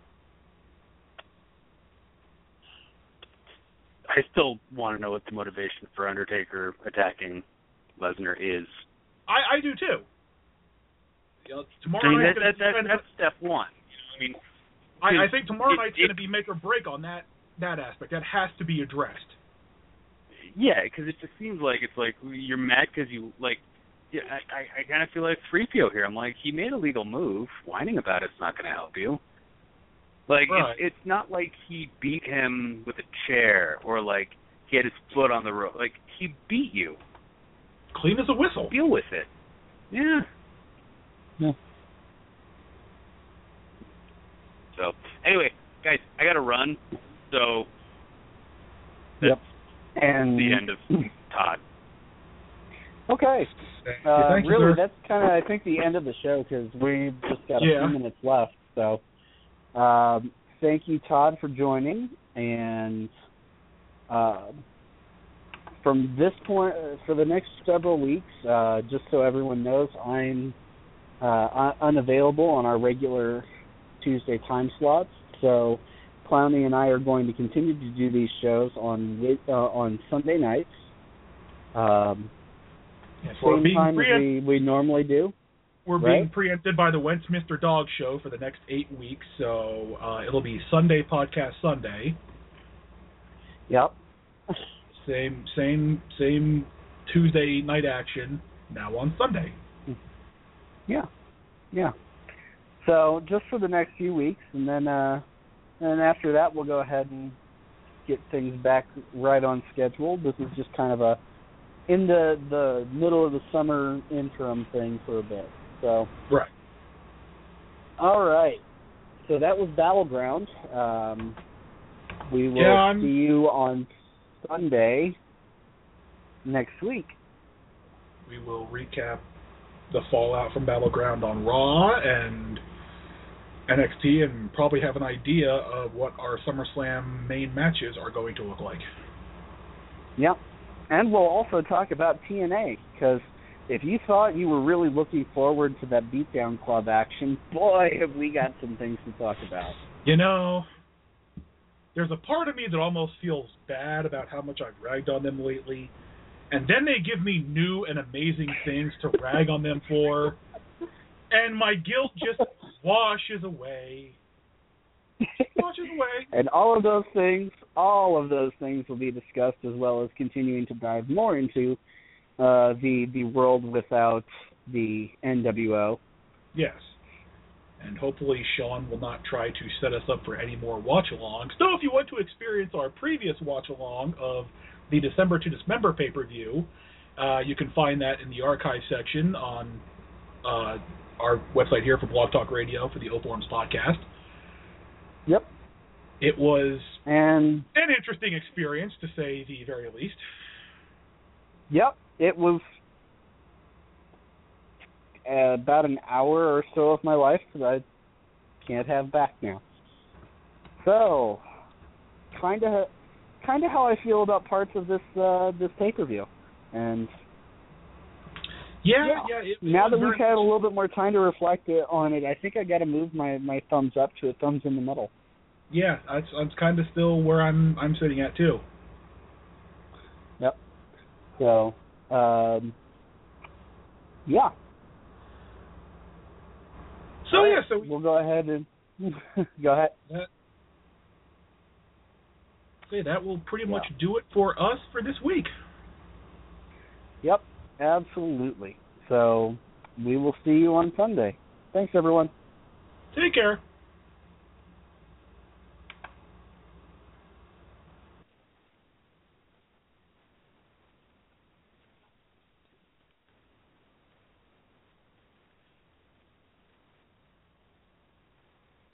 I still want to know what the motivation for Undertaker attacking Lesnar is. I, I do too. You know, tomorrow I mean, night's that, gonna that, be- that, that's step one. I mean, I, I think tomorrow it- night's it- going to be make or break on that that aspect. That has to be addressed. Yeah, because it just seems like it's like you're mad because you like. Yeah, I I, I kind of feel like three P O here. I'm like, he made a legal move. Whining about it's not going to help you. Like Right. it's it's not like he beat him with a chair or like he had his foot on the rope. Like he beat you. Clean as a whistle. Deal with it. Yeah. Yeah. So anyway, guys, I got to run. So that's Yep. And the end of Todd. Okay. Yeah, Uh, thank you, really, sir. that's kind of, I think, the end of the show because we've just got a Yeah. few minutes left. So, um, thank you, Todd, for joining. And uh, from this point, uh, for the next several weeks, uh, just so everyone knows, I'm uh, un- unavailable on our regular Tuesday time slots. So, Clowny and I are going to continue to do these shows on wi- uh, on Sunday nights. Um, Yes, we're same being time as preempt- we, we normally do. We're right? being preempted by the Westminster Dog Show for the next eight weeks, so uh, it'll be Sunday Podcast Sunday. Yep. Same, same, same Tuesday night action now on Sunday. Yeah. Yeah. So just for the next few weeks, and then uh, and after that, we'll go ahead and get things back right on schedule. This is just kind of a in the the middle of the summer interim thing for a bit. So Right. all right. So that was Battleground. Um, we will Yeah, I'm- see you on Sunday next week. We will recap the fallout from Battleground on Raw and N X T and probably have an idea of what our SummerSlam main matches are going to look like. Yep. And we'll also talk about T N A, because if you thought you were really looking forward to that Beatdown Club action, boy, have we got some things to talk about. You know, there's a part of me that almost feels bad about how much I've ragged on them lately, and then they give me new and amazing things to rag on them for, and my guilt just washes away. Washes away. And all of those things, all of those things will be discussed, as well as continuing to dive more into uh, the the world without the N W O. Yes. And hopefully Sean will not try to set us up for any more watch-alongs. Though if you want to experience our previous watch-along of the December to Dismember pay-per-view, uh, you can find that in the archive section on uh, our website here for Blog Talk Radio for the O-Forms podcast. Yep. It was And an interesting experience, to say the very least. yep, it was uh, about an hour or so of my life that I can't have back now. So, kind of, kind of how I feel about parts of this uh, this pay per view, and Yeah, yeah. yeah. it now was that we've very- had a little bit more time to reflect it- on it, I think I got to move my, my thumbs up to a thumbs in the middle. Yeah, that's, that's kind of still where I'm I'm sitting at, too. Yep. So, um, yeah. So, yeah, so we'll go ahead and go ahead. That, okay, that will pretty much Yeah. do it for us for this week. Yep, absolutely. So we will see you on Sunday. Thanks, everyone. Take care.